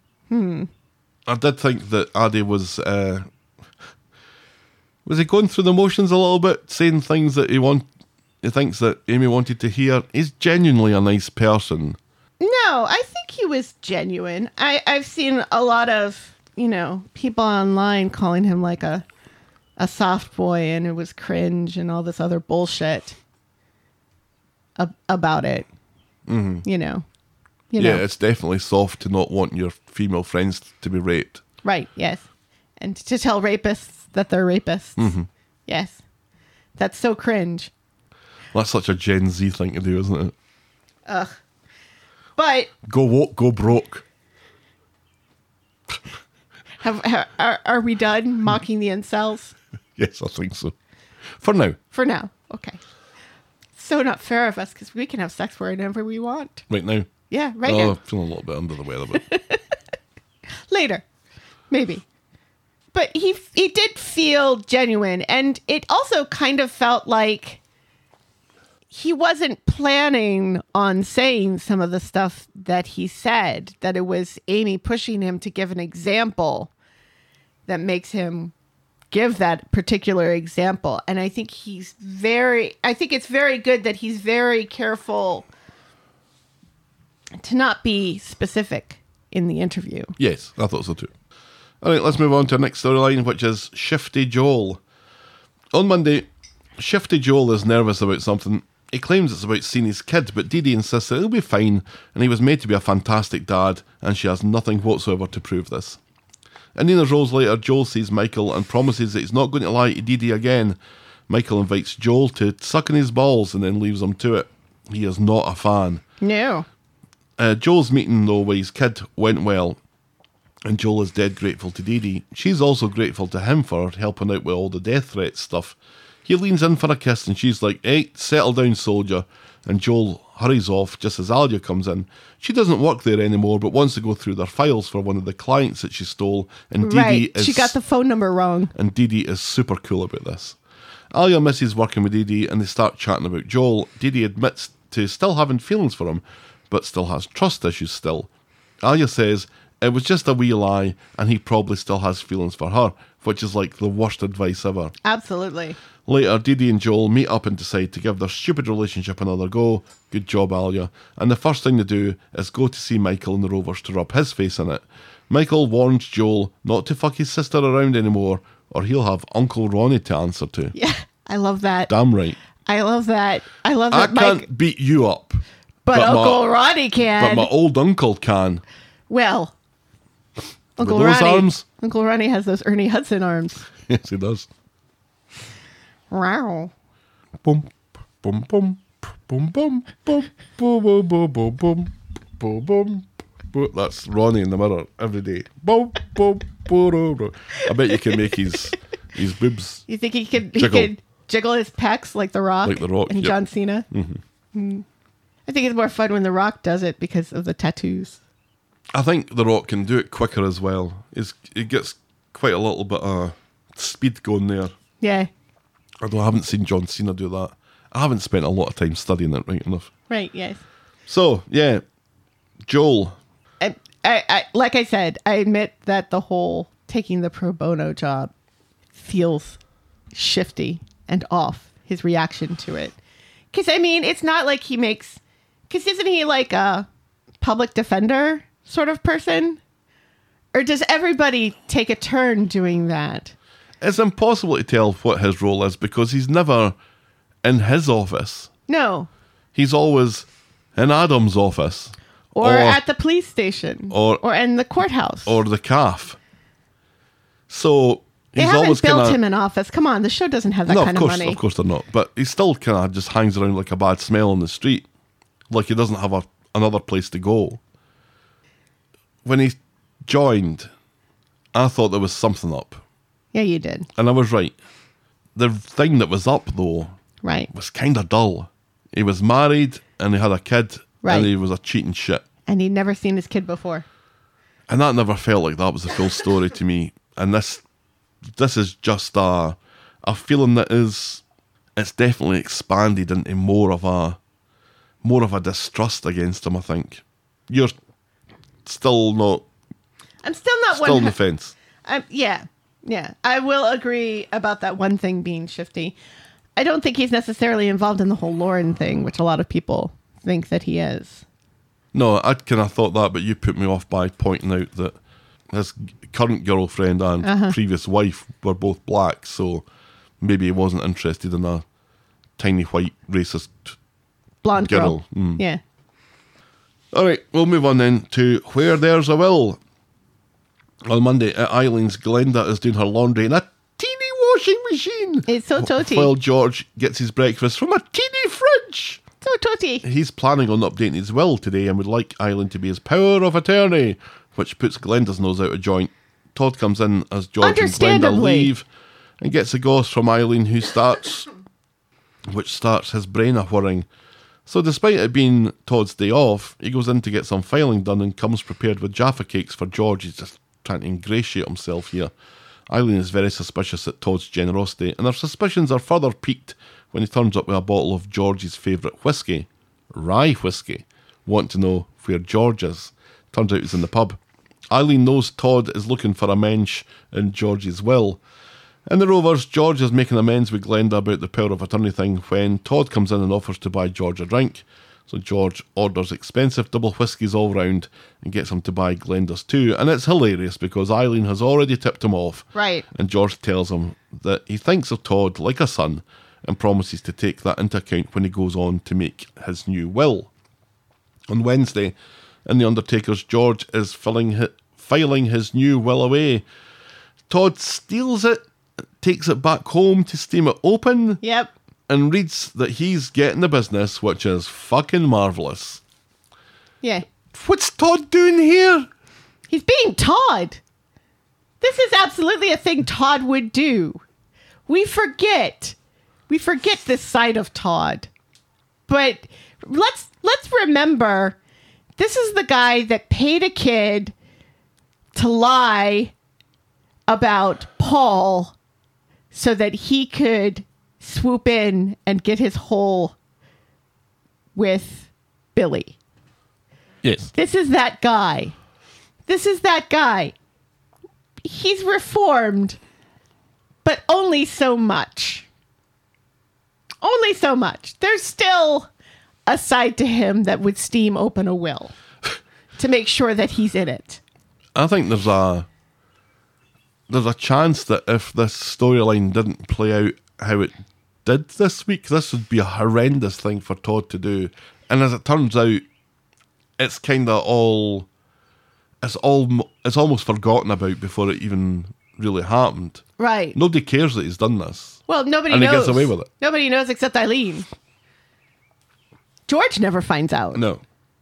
I did think that Addy was uh, was he going through the motions a little bit, saying things that he want he thinks that Amy wanted to hear. He's genuinely a nice person. No, I think he was genuine. I, I've seen a lot of, you know, people online calling him like a a soft boy and it was cringe and all this other bullshit ab- about it. Mm-hmm. You know. You Yeah, know. it's definitely soft to not want your female friends to be raped. Right, yes. And to tell rapists that they're rapists. Mm-hmm. Yes. That's so cringe. That's such a Gen Z thing to do, isn't it? Ugh. But Go woke, go broke. have, ha are, are we done mocking the incels? Yes, I think so. For now. For now. Okay. So not fair of us because we can have sex wherever we want. Right now. Yeah, right oh, now. I'm feeling a little bit under the weather, but Later. Maybe. But he he did feel genuine. And it also kind of felt like he wasn't planning on saying some of the stuff that he said. That it was Amy pushing him to give an example that makes him give that particular example. And I think he's very, I think it's very good that he's very careful to not be specific in the interview. yes, I thought so too. All right, let's move on to our next storyline, which is Shifty Joel. On Monday, Shifty Joel is nervous about something. He claims it's about seeing his kid, but Dee Dee insists that he'll be fine, and he was made to be a fantastic dad, and she has nothing whatsoever to prove this. And Nina Rose later, Joel sees Michael and promises that he's not going to lie to Dee Dee again. Michael invites Joel to suck on his balls and then leaves him to it. He is not a fan. No. Uh, Joel's meeting, though, with his kid went well, and Joel is dead grateful to Dee Dee. She's also grateful to him for helping out with all the death threat stuff. He leans in for a kiss, and she's like, hey, settle down, soldier. And Joel hurries off just as Alia comes in. She doesn't work there anymore, but wants to go through their files for one of the clients that she stole. And Dee Right. Dee is She got the phone number wrong. and Dee Dee is super cool about this. Alia misses working with Dee Dee, and they start chatting about Joel. Dee Dee admits to still having feelings for him, but still has trust issues still. Alia says it was just a wee lie, and he probably still has feelings for her, which is like the worst advice ever. Absolutely. Later, Dee Dee and Joel meet up and decide to give their stupid relationship another go. Good job, Alia. And the first thing to do is go to see Michael and the Rovers to rub his face in it. Michael warns Joel not to fuck his sister around anymore, or he'll have Uncle Ronnie to answer to. Yeah. I love that. Damn right. I love that. I love I that. can't Mike, beat you up, but, but Uncle my- Ronnie can. but my old uncle can. Well, Uncle those Ronnie. arms? Uncle Ronnie has those Ernie Hudson arms. Yes, he does. Wow. Boom, boom, boom, boom, boom, boom, boom, boom, boom, boom, boom, boom, boom. That's Ronnie in the mirror every day. Boom, boom, boom, boom, boom. I bet you can make his his boobs You think he could he Jiggle. could jiggle his pecs like The Rock, Like The Rock, and yep. John Cena? Mm. I think it's more fun when The Rock does it because of the tattoos. I think The Rock can do it quicker as well. It's, it gets quite a little bit of speed going there. Yeah. Although I haven't seen John Cena do that. I haven't spent a lot of time studying it right enough. Right. Yes. So, yeah. Joel. I, I, I, like I said, I admit that the whole taking the pro bono job feels shifty and off, his reaction to it. Because, I mean, it's not like he makes... Because isn't he like a public defender sort of person? Or does everybody take a turn doing that? It's impossible to tell what his role is because he's never in his office. No. He's always in Adam's office. Or, at the police station. or- or in the courthouse. Or the C A F. So they he's haven't always built kind him an office. Come on, the show doesn't have that No, kind of course, of money. of course they're not. But he still kind of just hangs around like a bad smell on the street. Like he doesn't have a, another place to go. When he joined, I thought there was something up. Yeah, you did. And I was right. The thing that was up, though, Right. was kind of dull. He was married and he had a kid. Right. And he was a cheating shit. And he'd never seen his kid before. And that never felt like that was the full story to me. And this this is just a, a feeling that is, it's definitely expanded into more of a, more of a distrust against him, I think. You're still not, I'm still not still on the one. fence. I'm, yeah, yeah. I will agree about that one thing being shifty. I don't think he's necessarily involved in the whole Lauren thing, which a lot of people think that he is. No, I kind of thought that, but you put me off by pointing out that his current girlfriend and Uh-huh. previous wife were both black, so maybe he wasn't interested in a tiny white racist Blonde girl. girl. Mm. Yeah. All right, we'll move on then to Where There's a Will. On Monday at Eileen's, Glenda is doing her laundry in a teeny washing machine. It's so toty. While George gets his breakfast from a teeny fridge. So toty. He's planning on updating his will today and would like Eileen to be his power of attorney, which puts Glenda's nose out of joint. Todd comes in as George and Glenda Understandably. leave and gets a ghost from Eileen, who starts, which starts his brain a whirring. So despite it being Todd's day off, he goes in to get some filing done and comes prepared with Jaffa cakes for George. He's just trying to ingratiate himself here. Eileen is very suspicious at Todd's generosity, and her suspicions are further piqued when he turns up with a bottle of George's favourite whiskey, rye whiskey. Want to know where George is. Turns out he's in the pub. Eileen knows Todd is looking for a mensch in George's will. In the Rovers, George is making amends with Glenda about the power of attorney thing when Todd comes in and offers to buy George a drink. So George orders expensive double whiskies all round and gets him to buy Glenda's too. And it's hilarious because Eileen has already tipped him off. Right. And George tells him that he thinks of Todd like a son and promises to take that into account when he goes on to make his new will. On Wednesday, in The Undertaker's, George is filling hi- filing his new will away. Todd steals it, takes it back home to steam it open, Yep. and reads that he's getting the business, which is fucking marvellous. Yeah. What's Todd doing here? He's being Todd. This is absolutely a thing Todd would do. We forget. We forget this side of Todd. But let's let's remember this is the guy that paid a kid to lie about Paul so that he could swoop in and get his hole with Billy. Yes. This is that guy. This is that guy. He's reformed, but only so much. Only so much. There's still a side to him that would steam open a will to make sure that he's in it. I think there's a there's a chance that if this storyline didn't play out how it did this week, this would be a horrendous thing for Todd to do. And as it turns out, it's kind of all it's all it's almost forgotten about before it even really happened. Right. Nobody cares that he's done this. Well, nobody And he knows. gets away with it. Nobody knows except Eileen. George never finds out. No.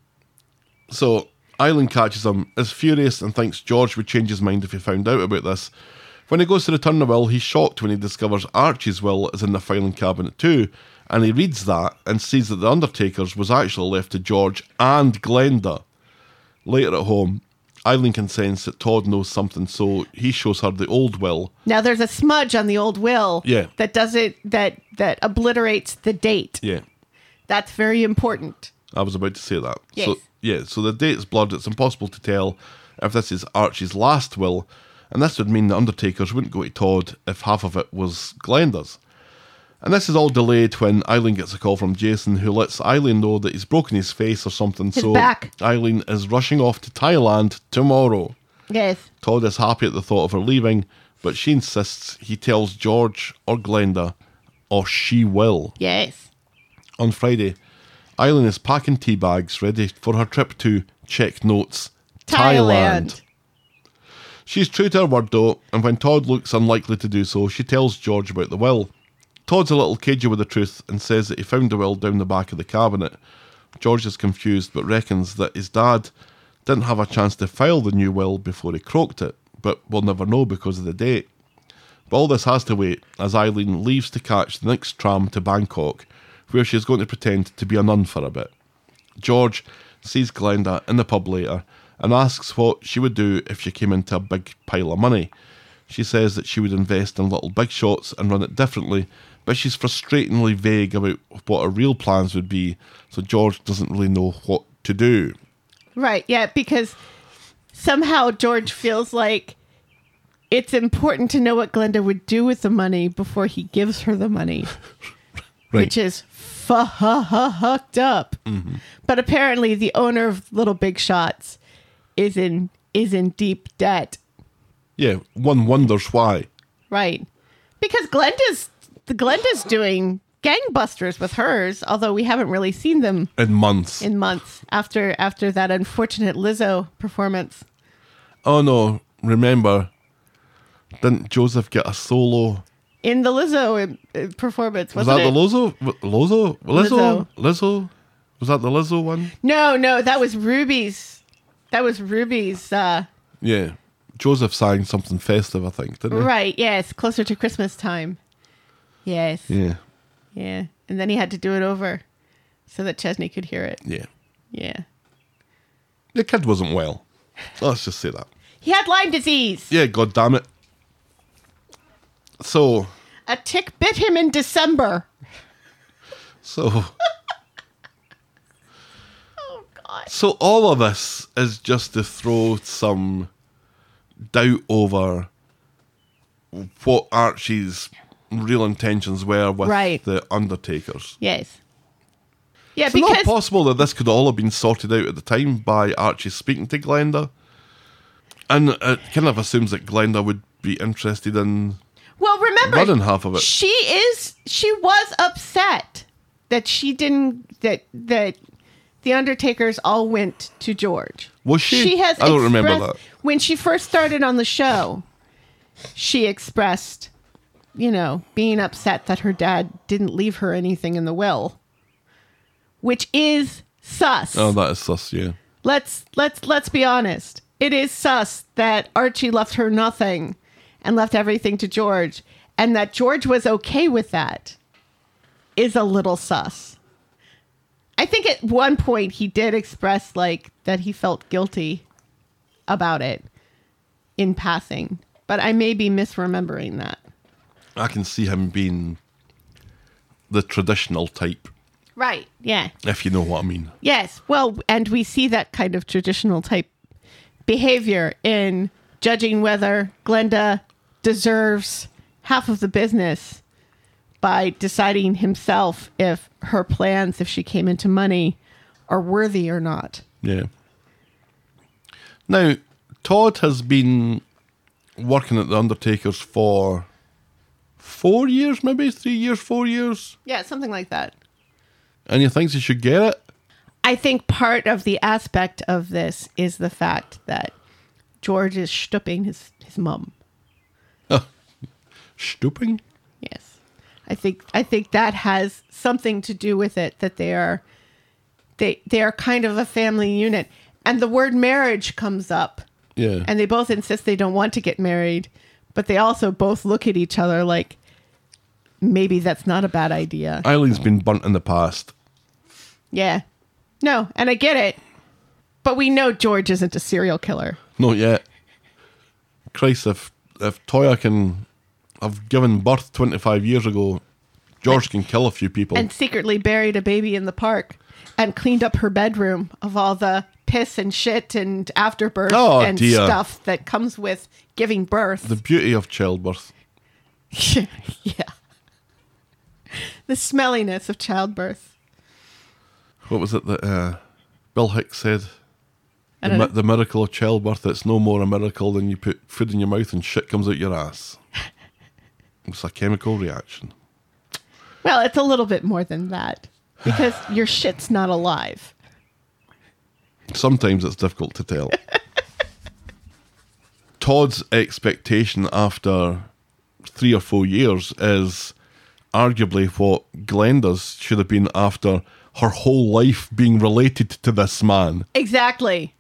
So Eileen catches him, is furious, and thinks George would change his mind if he found out about this. When he goes to return the will, he's shocked when he discovers Archie's will is in the filing cabinet too, and he reads that and sees that the Undertaker's was actually left to George and Glenda. Later at home, Eileen can sense that Todd knows something, so he shows her the old will. Now there's a smudge on the old will Yeah. that doesn't that that obliterates the date. Yeah, That's very important. I was about to say that. Yes. So, yeah, so the date's blurred. It's impossible to tell if this is Archie's last will, and this would mean the Undertakers wouldn't go to Todd if half of it was Glenda's. And this is all delayed when Eileen gets a call from Jason, who lets Eileen know that he's broken his face or something. His so back. Eileen is rushing off to Thailand tomorrow. Yes. Todd is happy at the thought of her leaving, but she insists he tells George or Glenda, or she will. Yes. On Friday, Eileen is packing tea bags ready for her trip to, check notes, Thailand. Thailand. She's true to her word though, and when Todd looks unlikely to do so, she tells George about the will. Todd's a little cagey with the truth and says that he found the will down the back of the cabinet. George is confused but reckons that his dad didn't have a chance to file the new will before he croaked it, but we'll never know because of the date. But all this has to wait as Eileen leaves to catch the next tram to Bangkok, where she's going to pretend to be a nun for a bit. George sees Glenda in the pub later and asks what she would do if she came into a big pile of money. She says that she would invest in little big shots and run it differently, but she's frustratingly vague about what her real plans would be, so George doesn't really know what to do. Right. Yeah, because somehow George feels like it's important to know what Glenda would do with the money before he gives her the money. Right. Which is fucked up. Mm-hmm. But apparently the owner of Little Big Shots is in is in deep debt. Yeah, one wonders why. Right. Because Glenda's the Glenda's doing gangbusters with hers, although we haven't really seen them In months. in months after after that unfortunate Lizzo performance. Oh no, remember, didn't Joseph get a solo? In the Lizzo uh, performance, Was wasn't that it? the Lizzo? Lizzo? Lizzo? Lizzo. Lizzo? Was that the Lizzo one? No, no, that was Ruby's. That was Ruby's. Uh, Yeah. Joseph sang something festive, I think, didn't he? right, yes, closer to Christmas time. Yes, yeah. Yeah. And then he had to do it over so that Chesney could hear it. Yeah. Yeah. The kid wasn't well. Let's just say that. He had Lyme disease. Yeah, god damn it. So, A tick bit him in December. so, Oh, God. so all of this is just to throw some doubt over what Archie's real intentions were with Right. the Undertakers. Yes. Yeah, It's not because possible that this could all have been sorted out at the time by Archie speaking to Glenda. And it kind of assumes that Glenda would be interested in well, remember, running half of it. she is she was upset that she didn't that that the Undertakers all went to George. Was she? She has. I don't remember expressed- that. When she first started on the show, she expressed, you know, being upset that her dad didn't leave her anything in the will, which is sus. Oh, that is sus, yeah. Let's let's let's be honest. It is sus that Archie left her nothing and left everything to George, and that George was okay with that is a little sus. I think at one point he did express like that he felt guilty about it in passing, but I may be misremembering that. I can see him being the traditional type, Right. Yeah. if you know what I mean. Yes. Well, and we see that kind of traditional type behavior in judging whether Glenda deserves half of the business by deciding himself if her plans, if she came into money, are worthy or not. Yeah. Now, Todd has been working at the Undertakers for four years, maybe three years, four years, Yeah, something like that. and he thinks he should get it. I think part of the aspect of this is the fact that George is stooping his, his mum. Stooping? Yes. I think I think that has something to do with it, that they are they they are kind of a family unit. And the word marriage comes up. Yeah. And they both insist they don't want to get married, but they also both look at each other like maybe that's not a bad idea. Eileen's been burnt in the past. Yeah. No, and I get it. But we know George isn't a serial killer. Not yet. Christ, if if Toya can have given birth twenty-five years ago, George can kill a few people. And secretly buried a baby in the park and cleaned up her bedroom of all the piss and shit and afterbirth Oh, and dear. stuff that comes with giving birth. The beauty of childbirth. Yeah. The smelliness of childbirth. What was it that uh, Bill Hicks said? I The, don't mi- know. the miracle of childbirth, it's no more a miracle than you put food in your mouth and shit comes out your ass. It's a chemical reaction. Well, it's a little bit more than that because your shit's not alive. Sometimes it's difficult to tell. Todd's expectation after three or four years is arguably what Glenda's should have been after her whole life being related to this man. Exactly.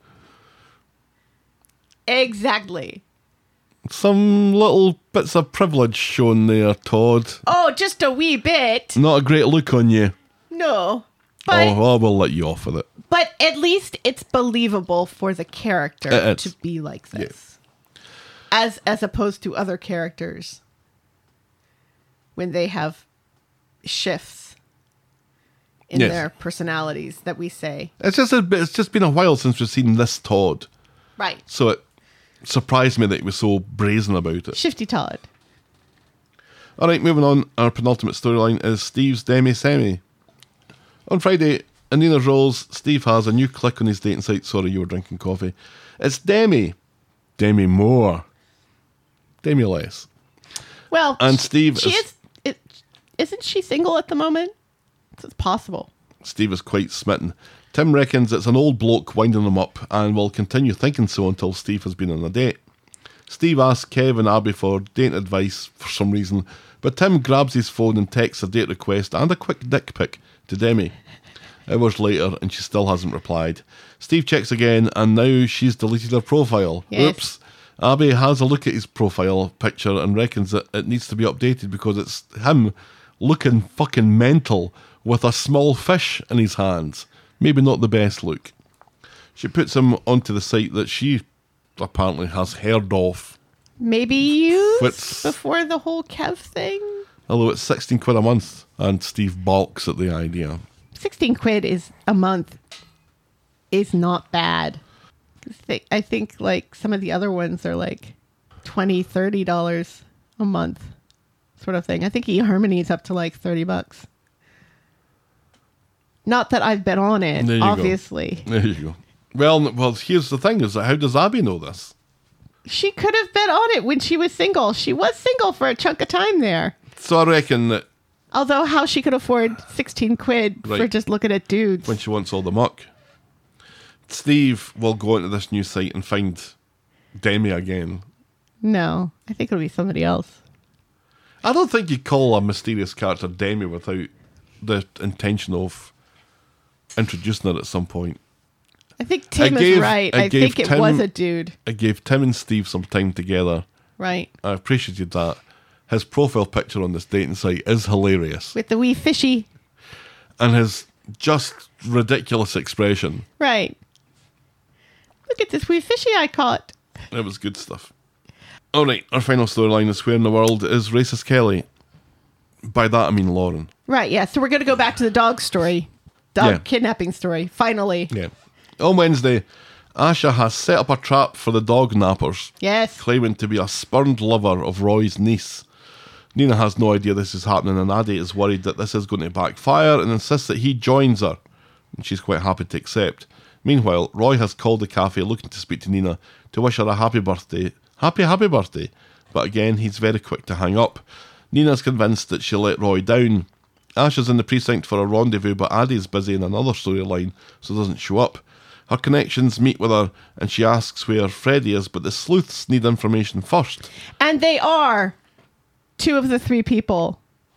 Exactly. Some little bits of privilege shown there, Todd. Oh, just a wee bit. Not a great look on you. No. But Oh, I will let you off with it. but at least it's believable for the character It is. to be like this. As as opposed to other characters when they have shifts in Yes. their personalities that we say. It's just a bit, it's just been a while since we've seen this Todd, Right. so it surprised me that he was so brazen about it. Shifty Todd. All right, moving on. Our penultimate storyline is Steve's Demi Semi. On Friday, in Nina's Rolls, Steve has a new click on his dating site. Sorry, you were drinking coffee. It's Demi. Demi more. Demi less. Well, And Steve she is- is, it, isn't she single at the moment? So it's possible. Steve is quite smitten. Tim reckons it's an old bloke winding him up and will continue thinking so until Steve has been on a date. Steve asks Kev and Abby for dating advice for some reason, but Tim grabs his phone and texts a date request and a quick dick pic to Demi. Hours later, and she still hasn't replied. Steve checks again, and now she's deleted her profile. Yes. Oops. Abby has a look at his profile picture and reckons that it needs to be updated because it's him looking fucking mental with a small fish in his hands. Maybe not the best look. She puts him onto the site that she apparently has heard of, Maybe used What's- before the whole Kev thing. although it's sixteen quid a month, and Steve balks at the idea. sixteen quid is a month is not bad. I think, I think like some of the other ones are like twenty dollars, thirty dollars a month sort of thing. I think eHarmony's up to like thirty bucks. Not that I've been on it, There you go. obviously. There you go. Well, n- well, here's the thing: is that how does Abby know this? She could have been on it when she was single. She was single for a chunk of time there. So I reckon that Although how she could afford sixteen quid for Right. just looking at dudes. when she wants all the muck, Steve will go onto this new site and find Demi again. No, I think it'll be somebody else. I don't think you call a mysterious character Demi without the intention of introducing her at some point. I think Tim I gave- is right. I I, gave think it Tim- was a dude. It gave Tim and Steve some time together. Right. I appreciated that. His profile picture on this dating site is hilarious. With the wee fishy. And his just ridiculous expression. Right. Look at this wee fishy I caught. It was good stuff. All right, our final storyline is Where in the World is Racist Kelly? By that I mean Lauren. Right, yeah. So we're going to go back to the dog story. Dog Yeah. kidnapping story. Finally. Yeah. On Wednesday, Asha has set up a trap for the dog nappers, Yes. claiming to be a spurned lover of Roy's niece. Nina has no idea this is happening, and Addie is worried that this is going to backfire and insists that he joins her, and she's quite happy to accept. Meanwhile, Roy has called the cafe looking to speak to Nina to wish her a happy birthday. Happy, happy birthday. But again, he's very quick to hang up. Nina's convinced that she'll let Roy down. Ash is in the precinct for a rendezvous, but Addie's busy in another storyline, so doesn't show up. Her connections meet with her, and she asks where Freddie is, but the sleuths need information first. And they are two of the three people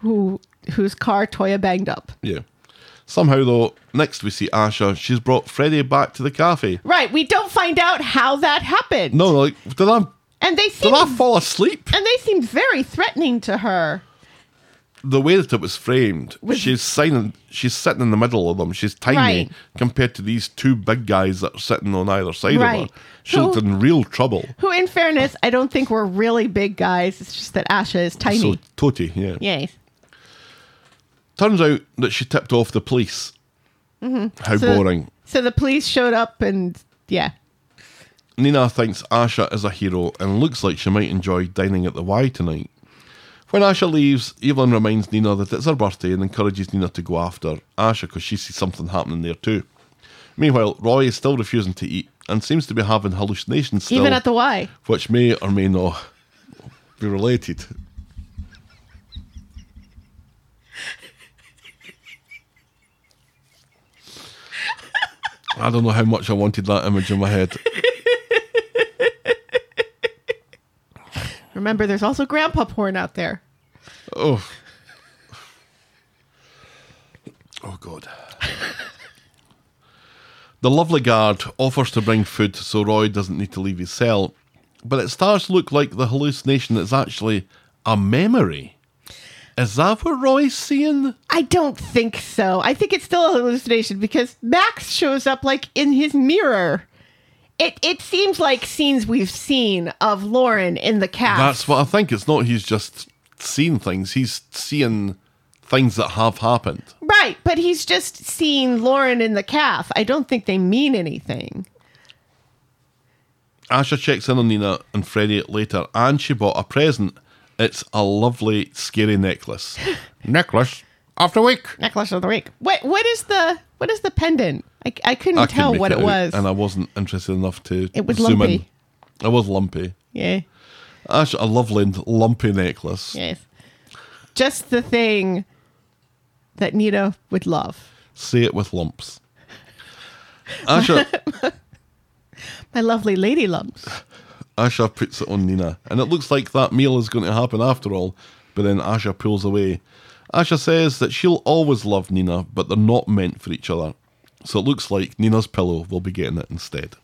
who whose car Toya banged up. Yeah. Somehow, though, next we see Asha. She's brought Freddie back to the cafe. Right. We don't find out how that happened. No, like, did I, And they did seem I fall asleep? and they seemed very threatening to her. The way that it was framed, With- she's signing, she's sitting in the middle of them. She's tiny Right. compared to these two big guys that are sitting on either side Right. of her. She Who- looked in real trouble. Who, in fairness, I don't think were really big guys. It's just that Asha is tiny. So, Toti, yeah. Yes. Turns out that she tipped off the police. Mm-hmm. How So- boring. So the police showed up and, yeah. Nina thinks Asha is a hero and looks like she might enjoy dining at the Y tonight. When Asha leaves, Evelyn reminds Nina that it's her birthday and encourages Nina to go after Asha because she sees something happening there too. Meanwhile, Roy is still refusing to eat and seems to be having hallucinations still, Even at the Y. which may or may not be related. I don't know how much I wanted that image in my head. Remember, there's also grandpa porn out there. Oh. Oh, God. The lovely guard offers to bring food so Roy doesn't need to leave his cell, but it starts to look like the hallucination is actually a memory. Is that what Roy's seeing? I don't think so. I think it's still a hallucination because Max shows up like in his mirror. It it seems like scenes we've seen of Lauren in the cast. That's what I think. It's not he's just seeing things. He's seeing things that have happened. Right, but he's just seen Lauren in the calf. I don't think they mean anything. Asha checks in on Nina and Freddie later, and she bought a present. It's a lovely, scary necklace. Necklace of the week. Necklace of the week. What what is the what is the pendant? I, I couldn't I tell couldn't what make it out, was. and I wasn't interested enough to It was zoom lumpy. in. It was lumpy. Yeah. Ash, a lovely lumpy necklace. Yes. Just the thing that Nina would love. Say it with lumps. Asha, My lovely lady lumps. Asha puts it on Nina, and it looks like that meal is going to happen after all, but then Asha pulls away. Asha says that she'll always love Nina, but they're not meant for each other. So it looks like Nina's pillow will be getting it instead.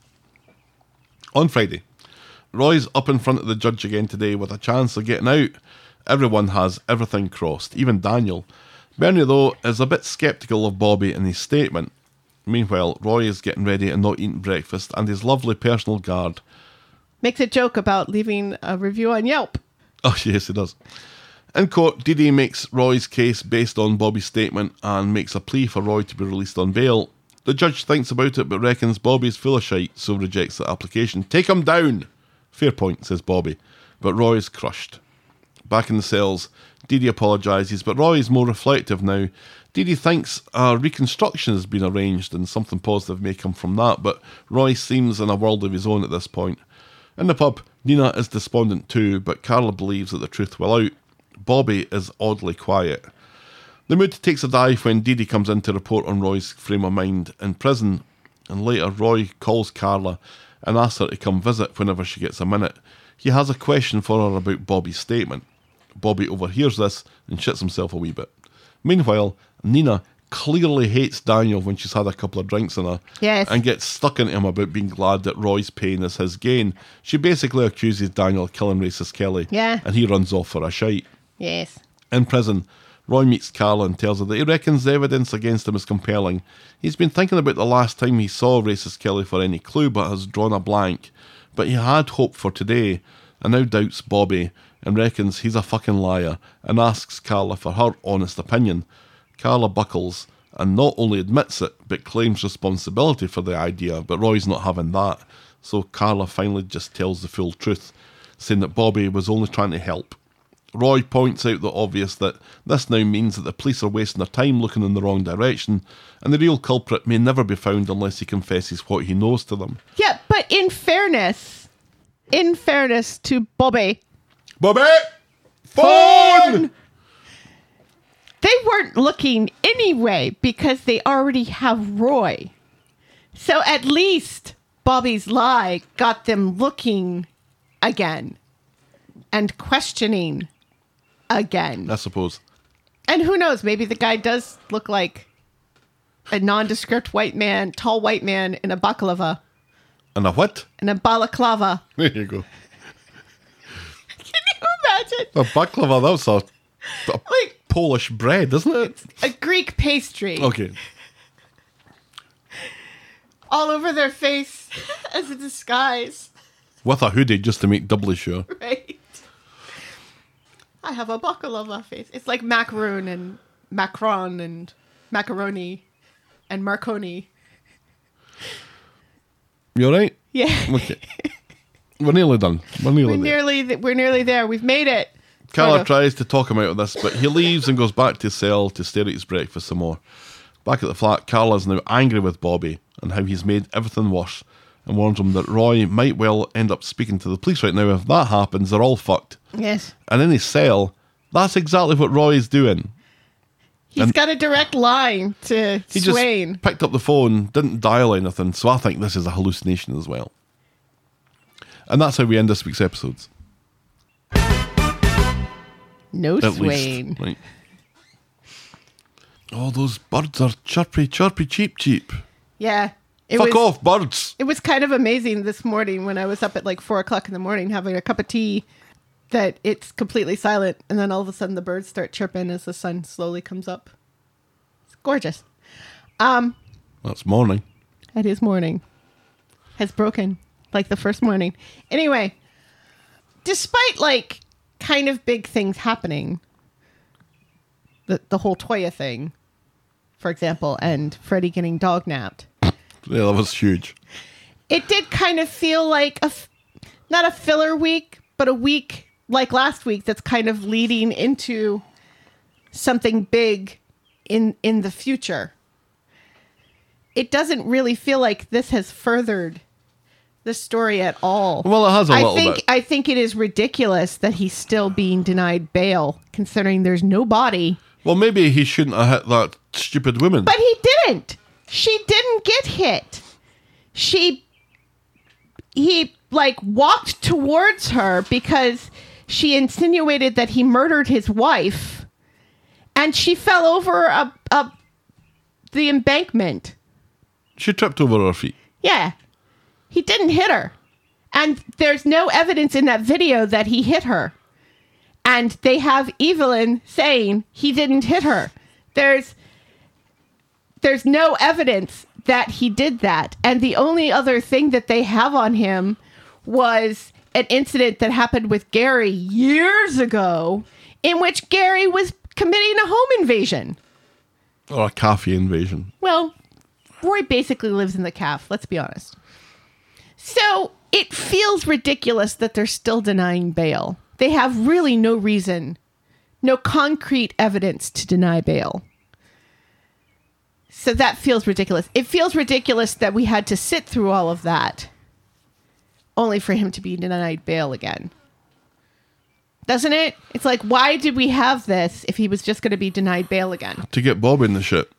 On Friday, Roy's up in front of the judge again today with a chance of getting out. Everyone has everything crossed, even Daniel. Bernie, though, is a bit sceptical of Bobby in his statement. Meanwhile, Roy is getting ready and not eating breakfast, and his lovely personal guard... Makes a joke about leaving a review on Yelp. Oh, yes, he does. In court, Didi makes Roy's case based on Bobby's statement and makes a plea for Roy to be released on bail. The judge thinks about it but reckons Bobby's full of shite, so rejects the application. Take him down! Fair point, says Bobby. But Roy is crushed. Back in the cells, Didi apologises, but Roy is more reflective now. Didi thinks a reconstruction has been arranged and something positive may come from that, but Roy seems in a world of his own at this point. In the pub, Nina is despondent too, but Carla believes that the truth will out. Bobby is oddly quiet. The mood takes a dive when Didi comes in to report on Roy's frame of mind in prison, and later Roy calls Carla and asks her to come visit whenever she gets a minute. He has a question for her about Bobby's statement. Bobby overhears this and shits himself a wee bit. Meanwhile, Nina clearly hates Daniel when she's had a couple of drinks in her, Yes. and gets stuck into him about being glad that Roy's pain is his gain. She basically accuses Daniel of killing racist Kelly, Yeah. and he runs off for a shite. Yes. In prison, Roy meets Carla and tells her that he reckons the evidence against him is compelling. He's been thinking about the last time he saw racist Kelly for any clue, but has drawn a blank. But he had hope for today, and now doubts Bobby, and reckons he's a fucking liar, and asks Carla for her honest opinion. Carla buckles, and not only admits it, but claims responsibility for the idea, but Roy's not having that. So Carla finally just tells the full truth, saying that Bobby was only trying to help. Roy points out the obvious, that this now means that the police are wasting their time looking in the wrong direction, and the real culprit may never be found unless he confesses what he knows to them. Yeah, but in fairness, in fairness to Bobby, Bobby! Phone! they weren't looking anyway because they already have Roy. So at least Bobby's lie got them looking again and questioning again. I suppose. And who knows? Maybe the guy does look like a nondescript white man, tall white man in a baklava. And a what? In a balaclava. There you go. Can you imagine? A baklava, that's a, a Like Polish bread, isn't it? a Greek pastry. Okay. All over their face as a disguise. With a hoodie, just to make doubly sure. Right. I have a baklava face. It's like macaroon and macron and macaroni and Marconi. You all right? Yeah. Okay. We're nearly done. We're nearly We're there. nearly th- we're nearly there. We've made it. Carla Sort of. tries to talk him out of this, but he leaves and goes back to his cell to stare at his breakfast some more. Back at the flat, Carla's now angry with Bobby and how he's made everything worse, and warns him that Roy might well end up speaking to the police right now. If that happens, they're all fucked. Yes. And in his cell, that's exactly what Roy is doing. He's And- got a direct line to He Swain. just picked up the phone, didn't dial anything, so I think this is a hallucination as well. And that's how we end this week's episodes. No At Swain. least. Right. Oh, those birds are chirpy, chirpy, cheep, cheep. Yeah. It Fuck was, off, birds. It was kind of amazing this morning when I was up at like four o'clock in the morning having a cup of tea that it's completely silent, and then all of a sudden the birds start chirping as the sun slowly comes up. It's gorgeous. Um, That's morning. It is morning. Has broken like the first morning. Anyway, despite like kind of big things happening, the the whole Toya thing, for example, and Freddie getting dog napped, Yeah, that was huge. it did kind of feel like a f- not a filler week, but a week like last week that's kind of leading into something big in in the future. It doesn't really feel like this has furthered the story at all. Well, it has a I little think bit. I think it is ridiculous that he's still being denied bail, considering there's no body. Well, maybe he shouldn't have hit that stupid woman. But he didn't. She didn't get hit. She he like walked towards her because she insinuated that he murdered his wife, and she fell over a, a the embankment. She tripped over her feet. Yeah. He didn't hit her. And there's no evidence in that video that he hit her. And they have Evelyn saying he didn't hit her. There's there's no evidence that he did that. And the only other thing that they have on him was an incident that happened with Gary years ago in which Gary was committing a home invasion. Or a cafe invasion. Well, Roy basically lives in the calf, let's be honest. So it feels ridiculous that they're still denying bail. They have really no reason, no concrete evidence to deny bail. So that feels ridiculous. It feels ridiculous that we had to sit through all of that only for him to be denied bail again. Doesn't it? It's like, why did we have this if he was just going to be denied bail again? To get Bob in the shit.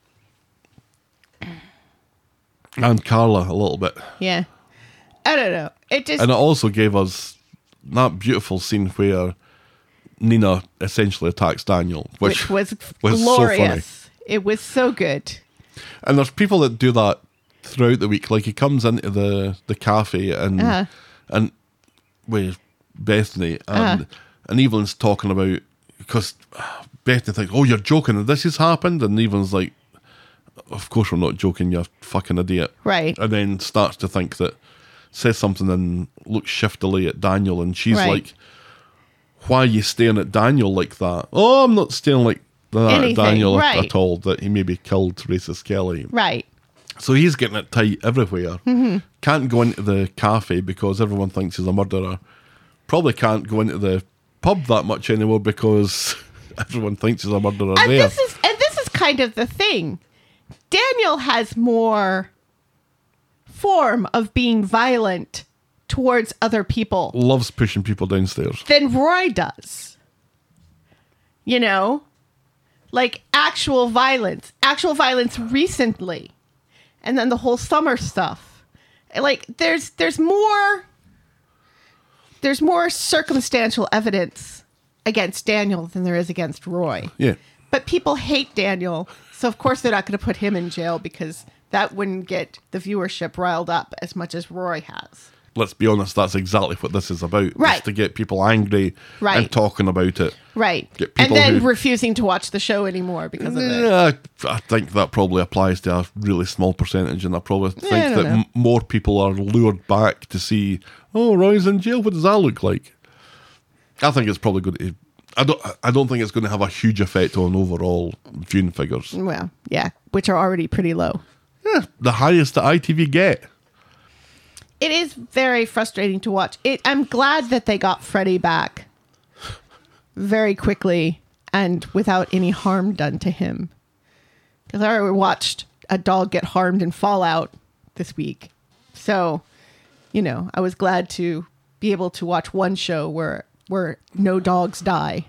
And Carla a little bit. Yeah. I don't know. It just... And it also gave us that beautiful scene where Nina essentially attacks Daniel, which, which was, was glorious. so funny. It was so good. And there's people that do that throughout the week. Like he comes into the, the cafe and Uh-huh. and with Bethany and Uh-huh. and Evelyn's talking about, because Bethany thinks, oh, you're joking and this has happened, and Evelyn's like, of course we're not joking, you fucking idiot. Right. And then starts to think that, says something and looks shiftily at Daniel, and she's Right. like, why are you staring at Daniel like that? Oh, I'm not staring like that at Anything, Daniel at- right. at all, that he maybe killed Racist Kelly. Right. So he's getting it tight everywhere. Mm-hmm. Can't go into the cafe because everyone thinks he's a murderer. Probably can't go into the pub that much anymore because everyone thinks he's a murderer And there. this is and this is kind of the thing. Daniel has more form of being violent towards other people Loves pushing people downstairs. than Roy does. You know? Like actual violence. Actual violence recently. And then the whole summer stuff. Like there's there's more there's more circumstantial evidence against Daniel than there is against Roy. Yeah. But people hate Daniel, so of course they're not going to put him in jail because that wouldn't get the viewership riled up as much as Roy has. Let's be honest, that's exactly what this is about. Right. It's to get people angry Right. and talking about it. Right. Get And people then who- refusing to watch the show anymore because of it. Yeah, I think that probably applies to a really small percentage, and I probably think I don't that know. m- more people are lured back to see, oh, Roy's in jail, what does that look like? I think it's probably going to... I don't, I don't think it's going to have a huge effect on overall viewing figures. Well, yeah, which are already pretty low. Yeah, the highest that I T V get. It is very frustrating to watch. It, I'm glad that they got Freddy back very quickly and without any harm done to him. Because I already watched a dog get harmed in Fallout this week. So, you know, I was glad to be able to watch one show where where no dogs die.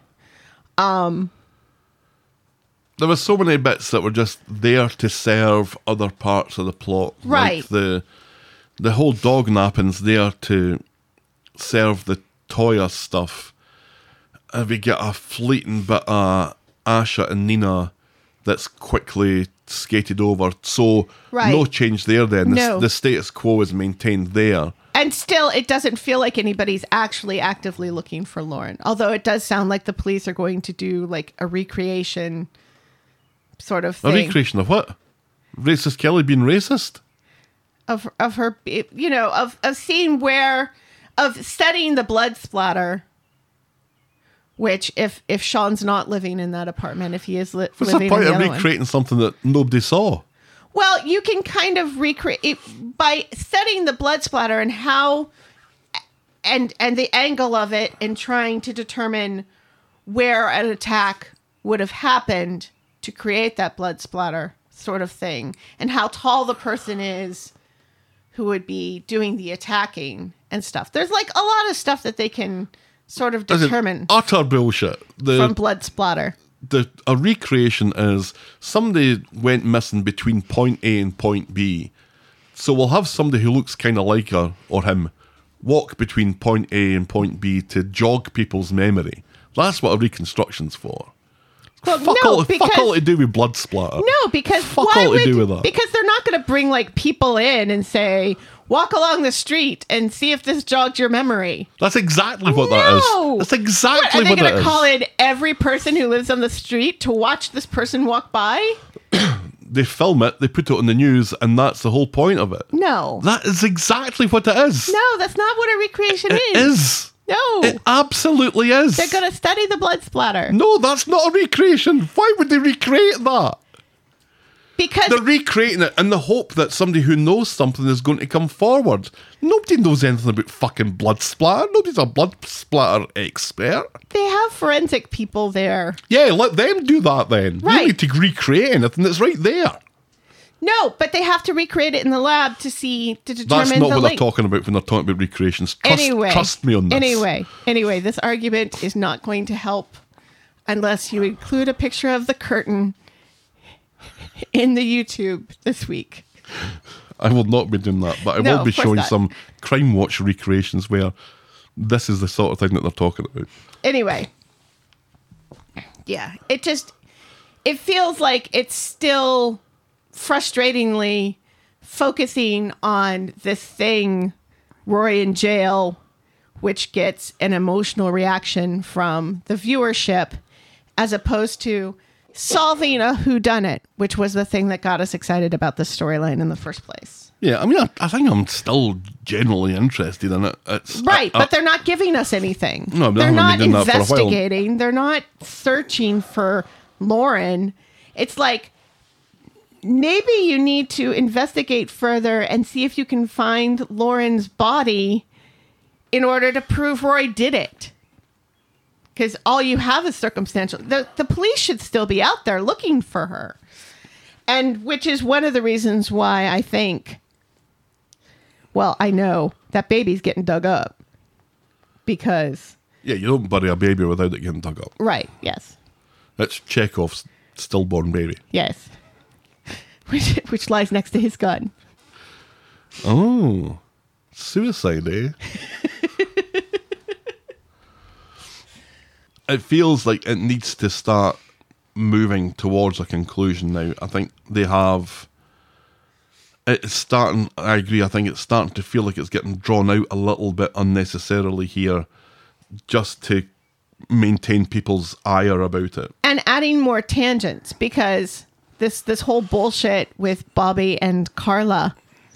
There were so many bits that were just there to serve other parts of the plot. Right. Like the the whole dog napping's there to serve the Toya stuff. And we get a fleeting bit of Asha and Nina that's quickly skated over. So Right. no change there then. The, No. the status quo is maintained there. And still, it doesn't feel like anybody's actually actively looking for Lauren. Although it does sound like the police are going to do like a recreation sort of A thing recreation of what? Racist Kelly being racist? of of her, you know, of of seeing where of studying the blood splatter. Which, if if Sean's not living in that apartment, if he is li- What's living the point in the of other one. recreating something that nobody saw? Well, you can kind of recreate it by studying the blood splatter and how, and and the angle of it, and trying to determine where an attack would have happened to create that blood splatter sort of thing, and how tall the person is who would be doing the attacking and stuff. There's like a lot of stuff that they can sort of As in, determine utter bullshit. The, from blood splatter. the a recreation is somebody went missing between point A and point B. So we'll have somebody who looks kind of like her or him walk between point A and point B to jog people's memory. That's what a reconstruction's for. Well, fuck, no, all, because fuck all to do with blood splatter. No, because Fuck why all to would, do with that. Because they're not going to bring like people in and say, walk along the street and see if this jogged your memory. That's exactly what that No. is. That's exactly Are they what going that to is. call in every person who lives on the street to watch this person walk by? They film it, they put it on the news, and that's the whole point of it. No. That is exactly what it is. No, that's not what a recreation It is. is. No. It absolutely is. They're going to study the blood splatter. No, that's not a recreation. Why would they recreate that? Because They're recreating it in the hope that somebody who knows something is going to come forward. Nobody knows anything about fucking blood splatter. Nobody's a blood splatter expert. they have forensic people there. Yeah, let them do that then. You Right. don't need to recreate anything that's right there. No, but they have to recreate it in the lab to see, to determine That's not the what link. they're talking about when they're talking about recreations. Trust, Anyway, trust me on this. Anyway, anyway, this argument is not going to help unless you include a picture of the curtain in the YouTube this week. I will not be doing that, but I No, will be of course showing not. some Crime Watch recreations where this is the sort of thing that they're talking about. Anyway, yeah, it just it feels like it's still frustratingly focusing on this thing, Roy in jail, which gets an emotional reaction from the viewership, as opposed to solving a whodunit, which was the thing that got us excited about the storyline in the first place. Yeah, I mean, I, I think I'm still generally interested in it. It's Right, I- but I- they're not giving us anything. No, they they're haven't not been doing that for a while. investigating. They're not searching for Lauren. It's like maybe you need to investigate further and see if you can find Lauren's body in order to prove Roy did it. Because all you have is circumstantial. The, the police should still be out there looking for her. And which is one of the reasons why I think, well, I know that baby's getting dug up. Because, yeah, you don't bury a baby without it getting dug up. right, yes, It's Chekhov's stillborn baby. yes. Which, which lies next to his gun. Oh, suicide, eh? It feels like it needs to start moving towards a conclusion now. I think they have. It's starting. I agree. I think it's starting to feel like it's getting drawn out a little bit unnecessarily here, just to maintain people's ire about it. And adding more tangents, because this this whole bullshit with Bobby and Carla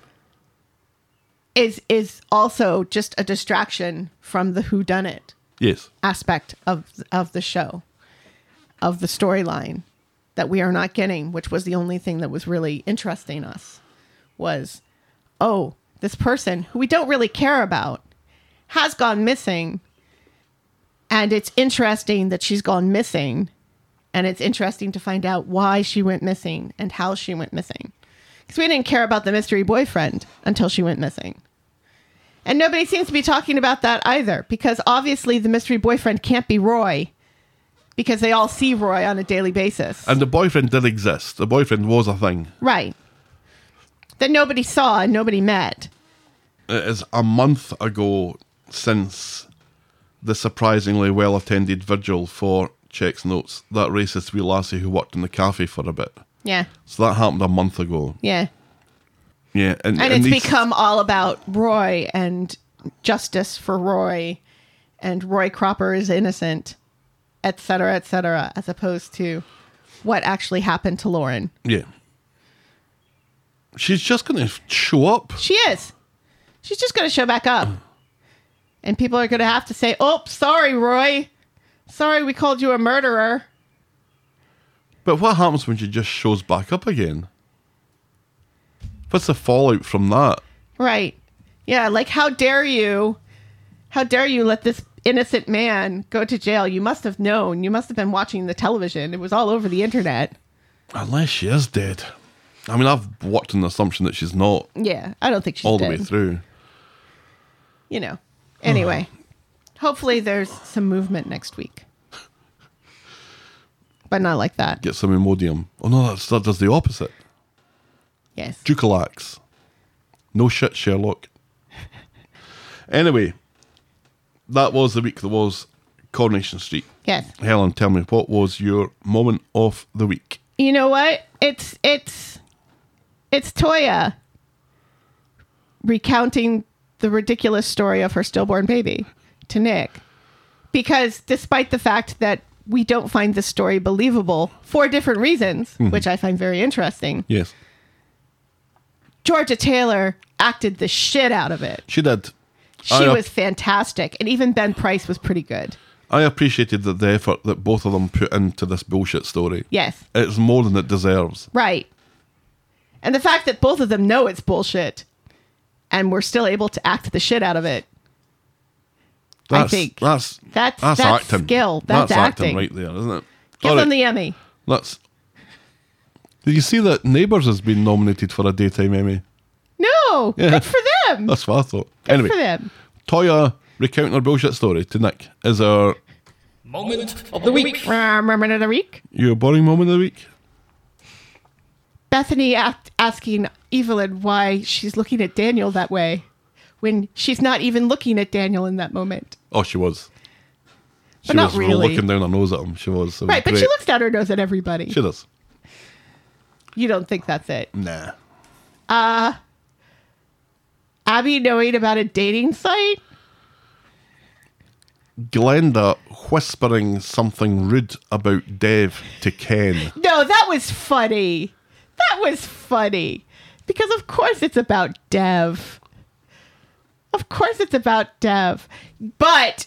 is is also just a distraction from the whodunit Yes. aspect of of the show, of the storyline that we are not getting, which was the only thing that was really interesting us, was, oh, this person who we don't really care about has gone missing. And it's interesting that she's gone missing. And it's interesting to find out why she went missing and how she went missing. Because we didn't care about the mystery boyfriend until she went missing. And nobody seems to be talking about that either. Because obviously the mystery boyfriend can't be Roy. Because they all see Roy on a daily basis. And the boyfriend did exist. The boyfriend was a thing. Right. That nobody saw and nobody met. It is a month ago since the surprisingly well-attended vigil for Check's Notes, that racist wee lassie who worked in the cafe for a bit. Yeah. So that happened a month ago. Yeah. Yeah. And, And, and it's these- become all about Roy and justice for Roy, and Roy Cropper is innocent, et cetera, et cetera, as opposed to what actually happened to Lauren. Yeah. She's just going to show up. She is. She's just going to show back up. And people are going to have to say, oh, sorry, Roy. Sorry we called you a murderer. But what happens when she just shows back up again? What's the fallout from that? Right. Yeah, like, how dare you? How dare you let this innocent man go to jail? You must have known. You must have been watching the television. It was all over the internet. Unless she is dead. I mean, I've worked on the assumption that she's not Yeah, I don't think she's all the dead. way through. You know. Anyway, hopefully there's some movement next week. But not like that. Get some Imodium. Oh no, that's, that does the opposite. Yes. Dukalax. No shit, Sherlock. Anyway, that was the week that was Coronation Street. Yes. Helen, tell me, what was your moment of the week? You know what? It's it's it's Toya recounting the ridiculous story of her stillborn baby to Nick. Because despite the fact that we don't find this story believable for different reasons, Mhm. which I find very interesting, Yes. Georgia Taylor acted the shit out of it. She did. She I, was fantastic. And even Ben Price was pretty good. I appreciated the, the effort that both of them put into this bullshit story. Yes. It's more than it deserves. Right. And the fact that both of them know it's bullshit and we're still able to act the shit out of it. That's, I think that's that's that's, that's acting. skill. That's, acting. right there, isn't it? Give All them right, the Emmy. Let's. Did you see that Neighbours has been nominated for a daytime Emmy? No, Yeah. good for them. That's what I thought. Good anyway, for them. Toya recounting her bullshit story to Nick is our Moment of the week. Moment of the week. your boring moment of the week. Bethany act, asking Evelyn why she's looking at Daniel that way when she's not even looking at Daniel in that moment. Oh, she was. She But not was really. looking down her nose at him. She was. It was Right, but great. she looks down her nose at everybody. She does. You don't think that's it? Nah. Uh, Abby knowing about a dating site? Glenda whispering something rude about Dev to Ken. No, that was funny. That was funny. Because of course it's about Dev. Of course it's about Dev. But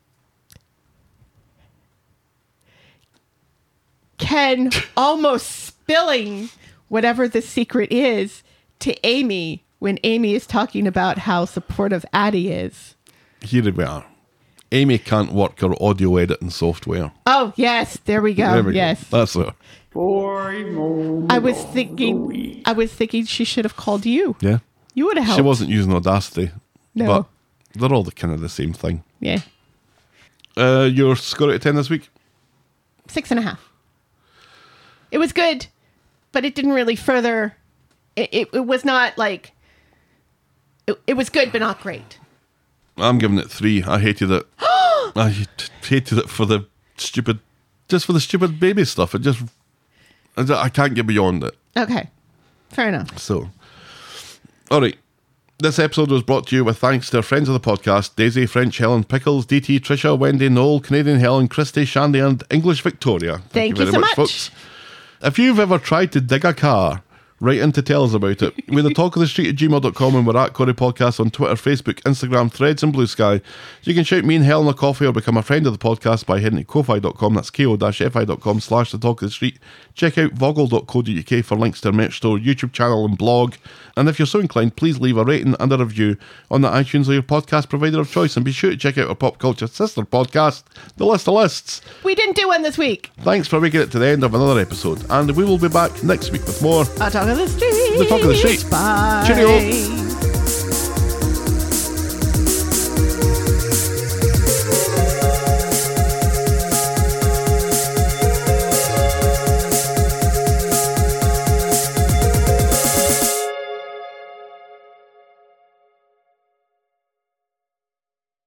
Ken almost spilling whatever the secret is to Amy when Amy is talking about how supportive Addie is. Here we are. Amy can't work her audio editing software. Oh, yes. There we go. There we yes. go. That's her. I was thinking I was thinking she should have called you. Yeah. You would have helped. She wasn't using Audacity. No. But they're all the kind of the same thing. Yeah. Uh, your score out of ten this week? Six and a half. It was good, but it didn't really further. It, it, it was not like. It, it was good, but not great. I'm giving it three. I hated it. I hated it for the stupid just for the stupid baby stuff. It just, I d- I can't get beyond it. Okay. Fair enough. So, all right. This episode was brought to you with thanks to our friends of the podcast, Daisy, French Helen, Pickles, D T, Trisha, Wendy, Noel, Canadian Helen, Christy, Shandy, and English Victoria. Thank you so much. If you've ever tried to dig a car, write in to tell us about it. We're the talk of the street at gmail dot com and we're at Corey Podcast on Twitter, Facebook, Instagram, Threads and Blue Sky. You can shout me and Helen a coffee or become a friend of the podcast by heading to ko-fi dot com. That's ko-fi dot com slash the talk of the street. Check out voggle dot co dot uk for links to our merch store, YouTube channel and blog. And if you're so inclined, please leave a rating and a review on the iTunes or your podcast provider of choice. And be sure to check out our pop culture sister podcast, The List of Lists. We didn't do one this week. Thanks for making it to the end of another episode. And we will be back next week with more A Talk of the Street. The Talk of the Street. Bye. Cheerio.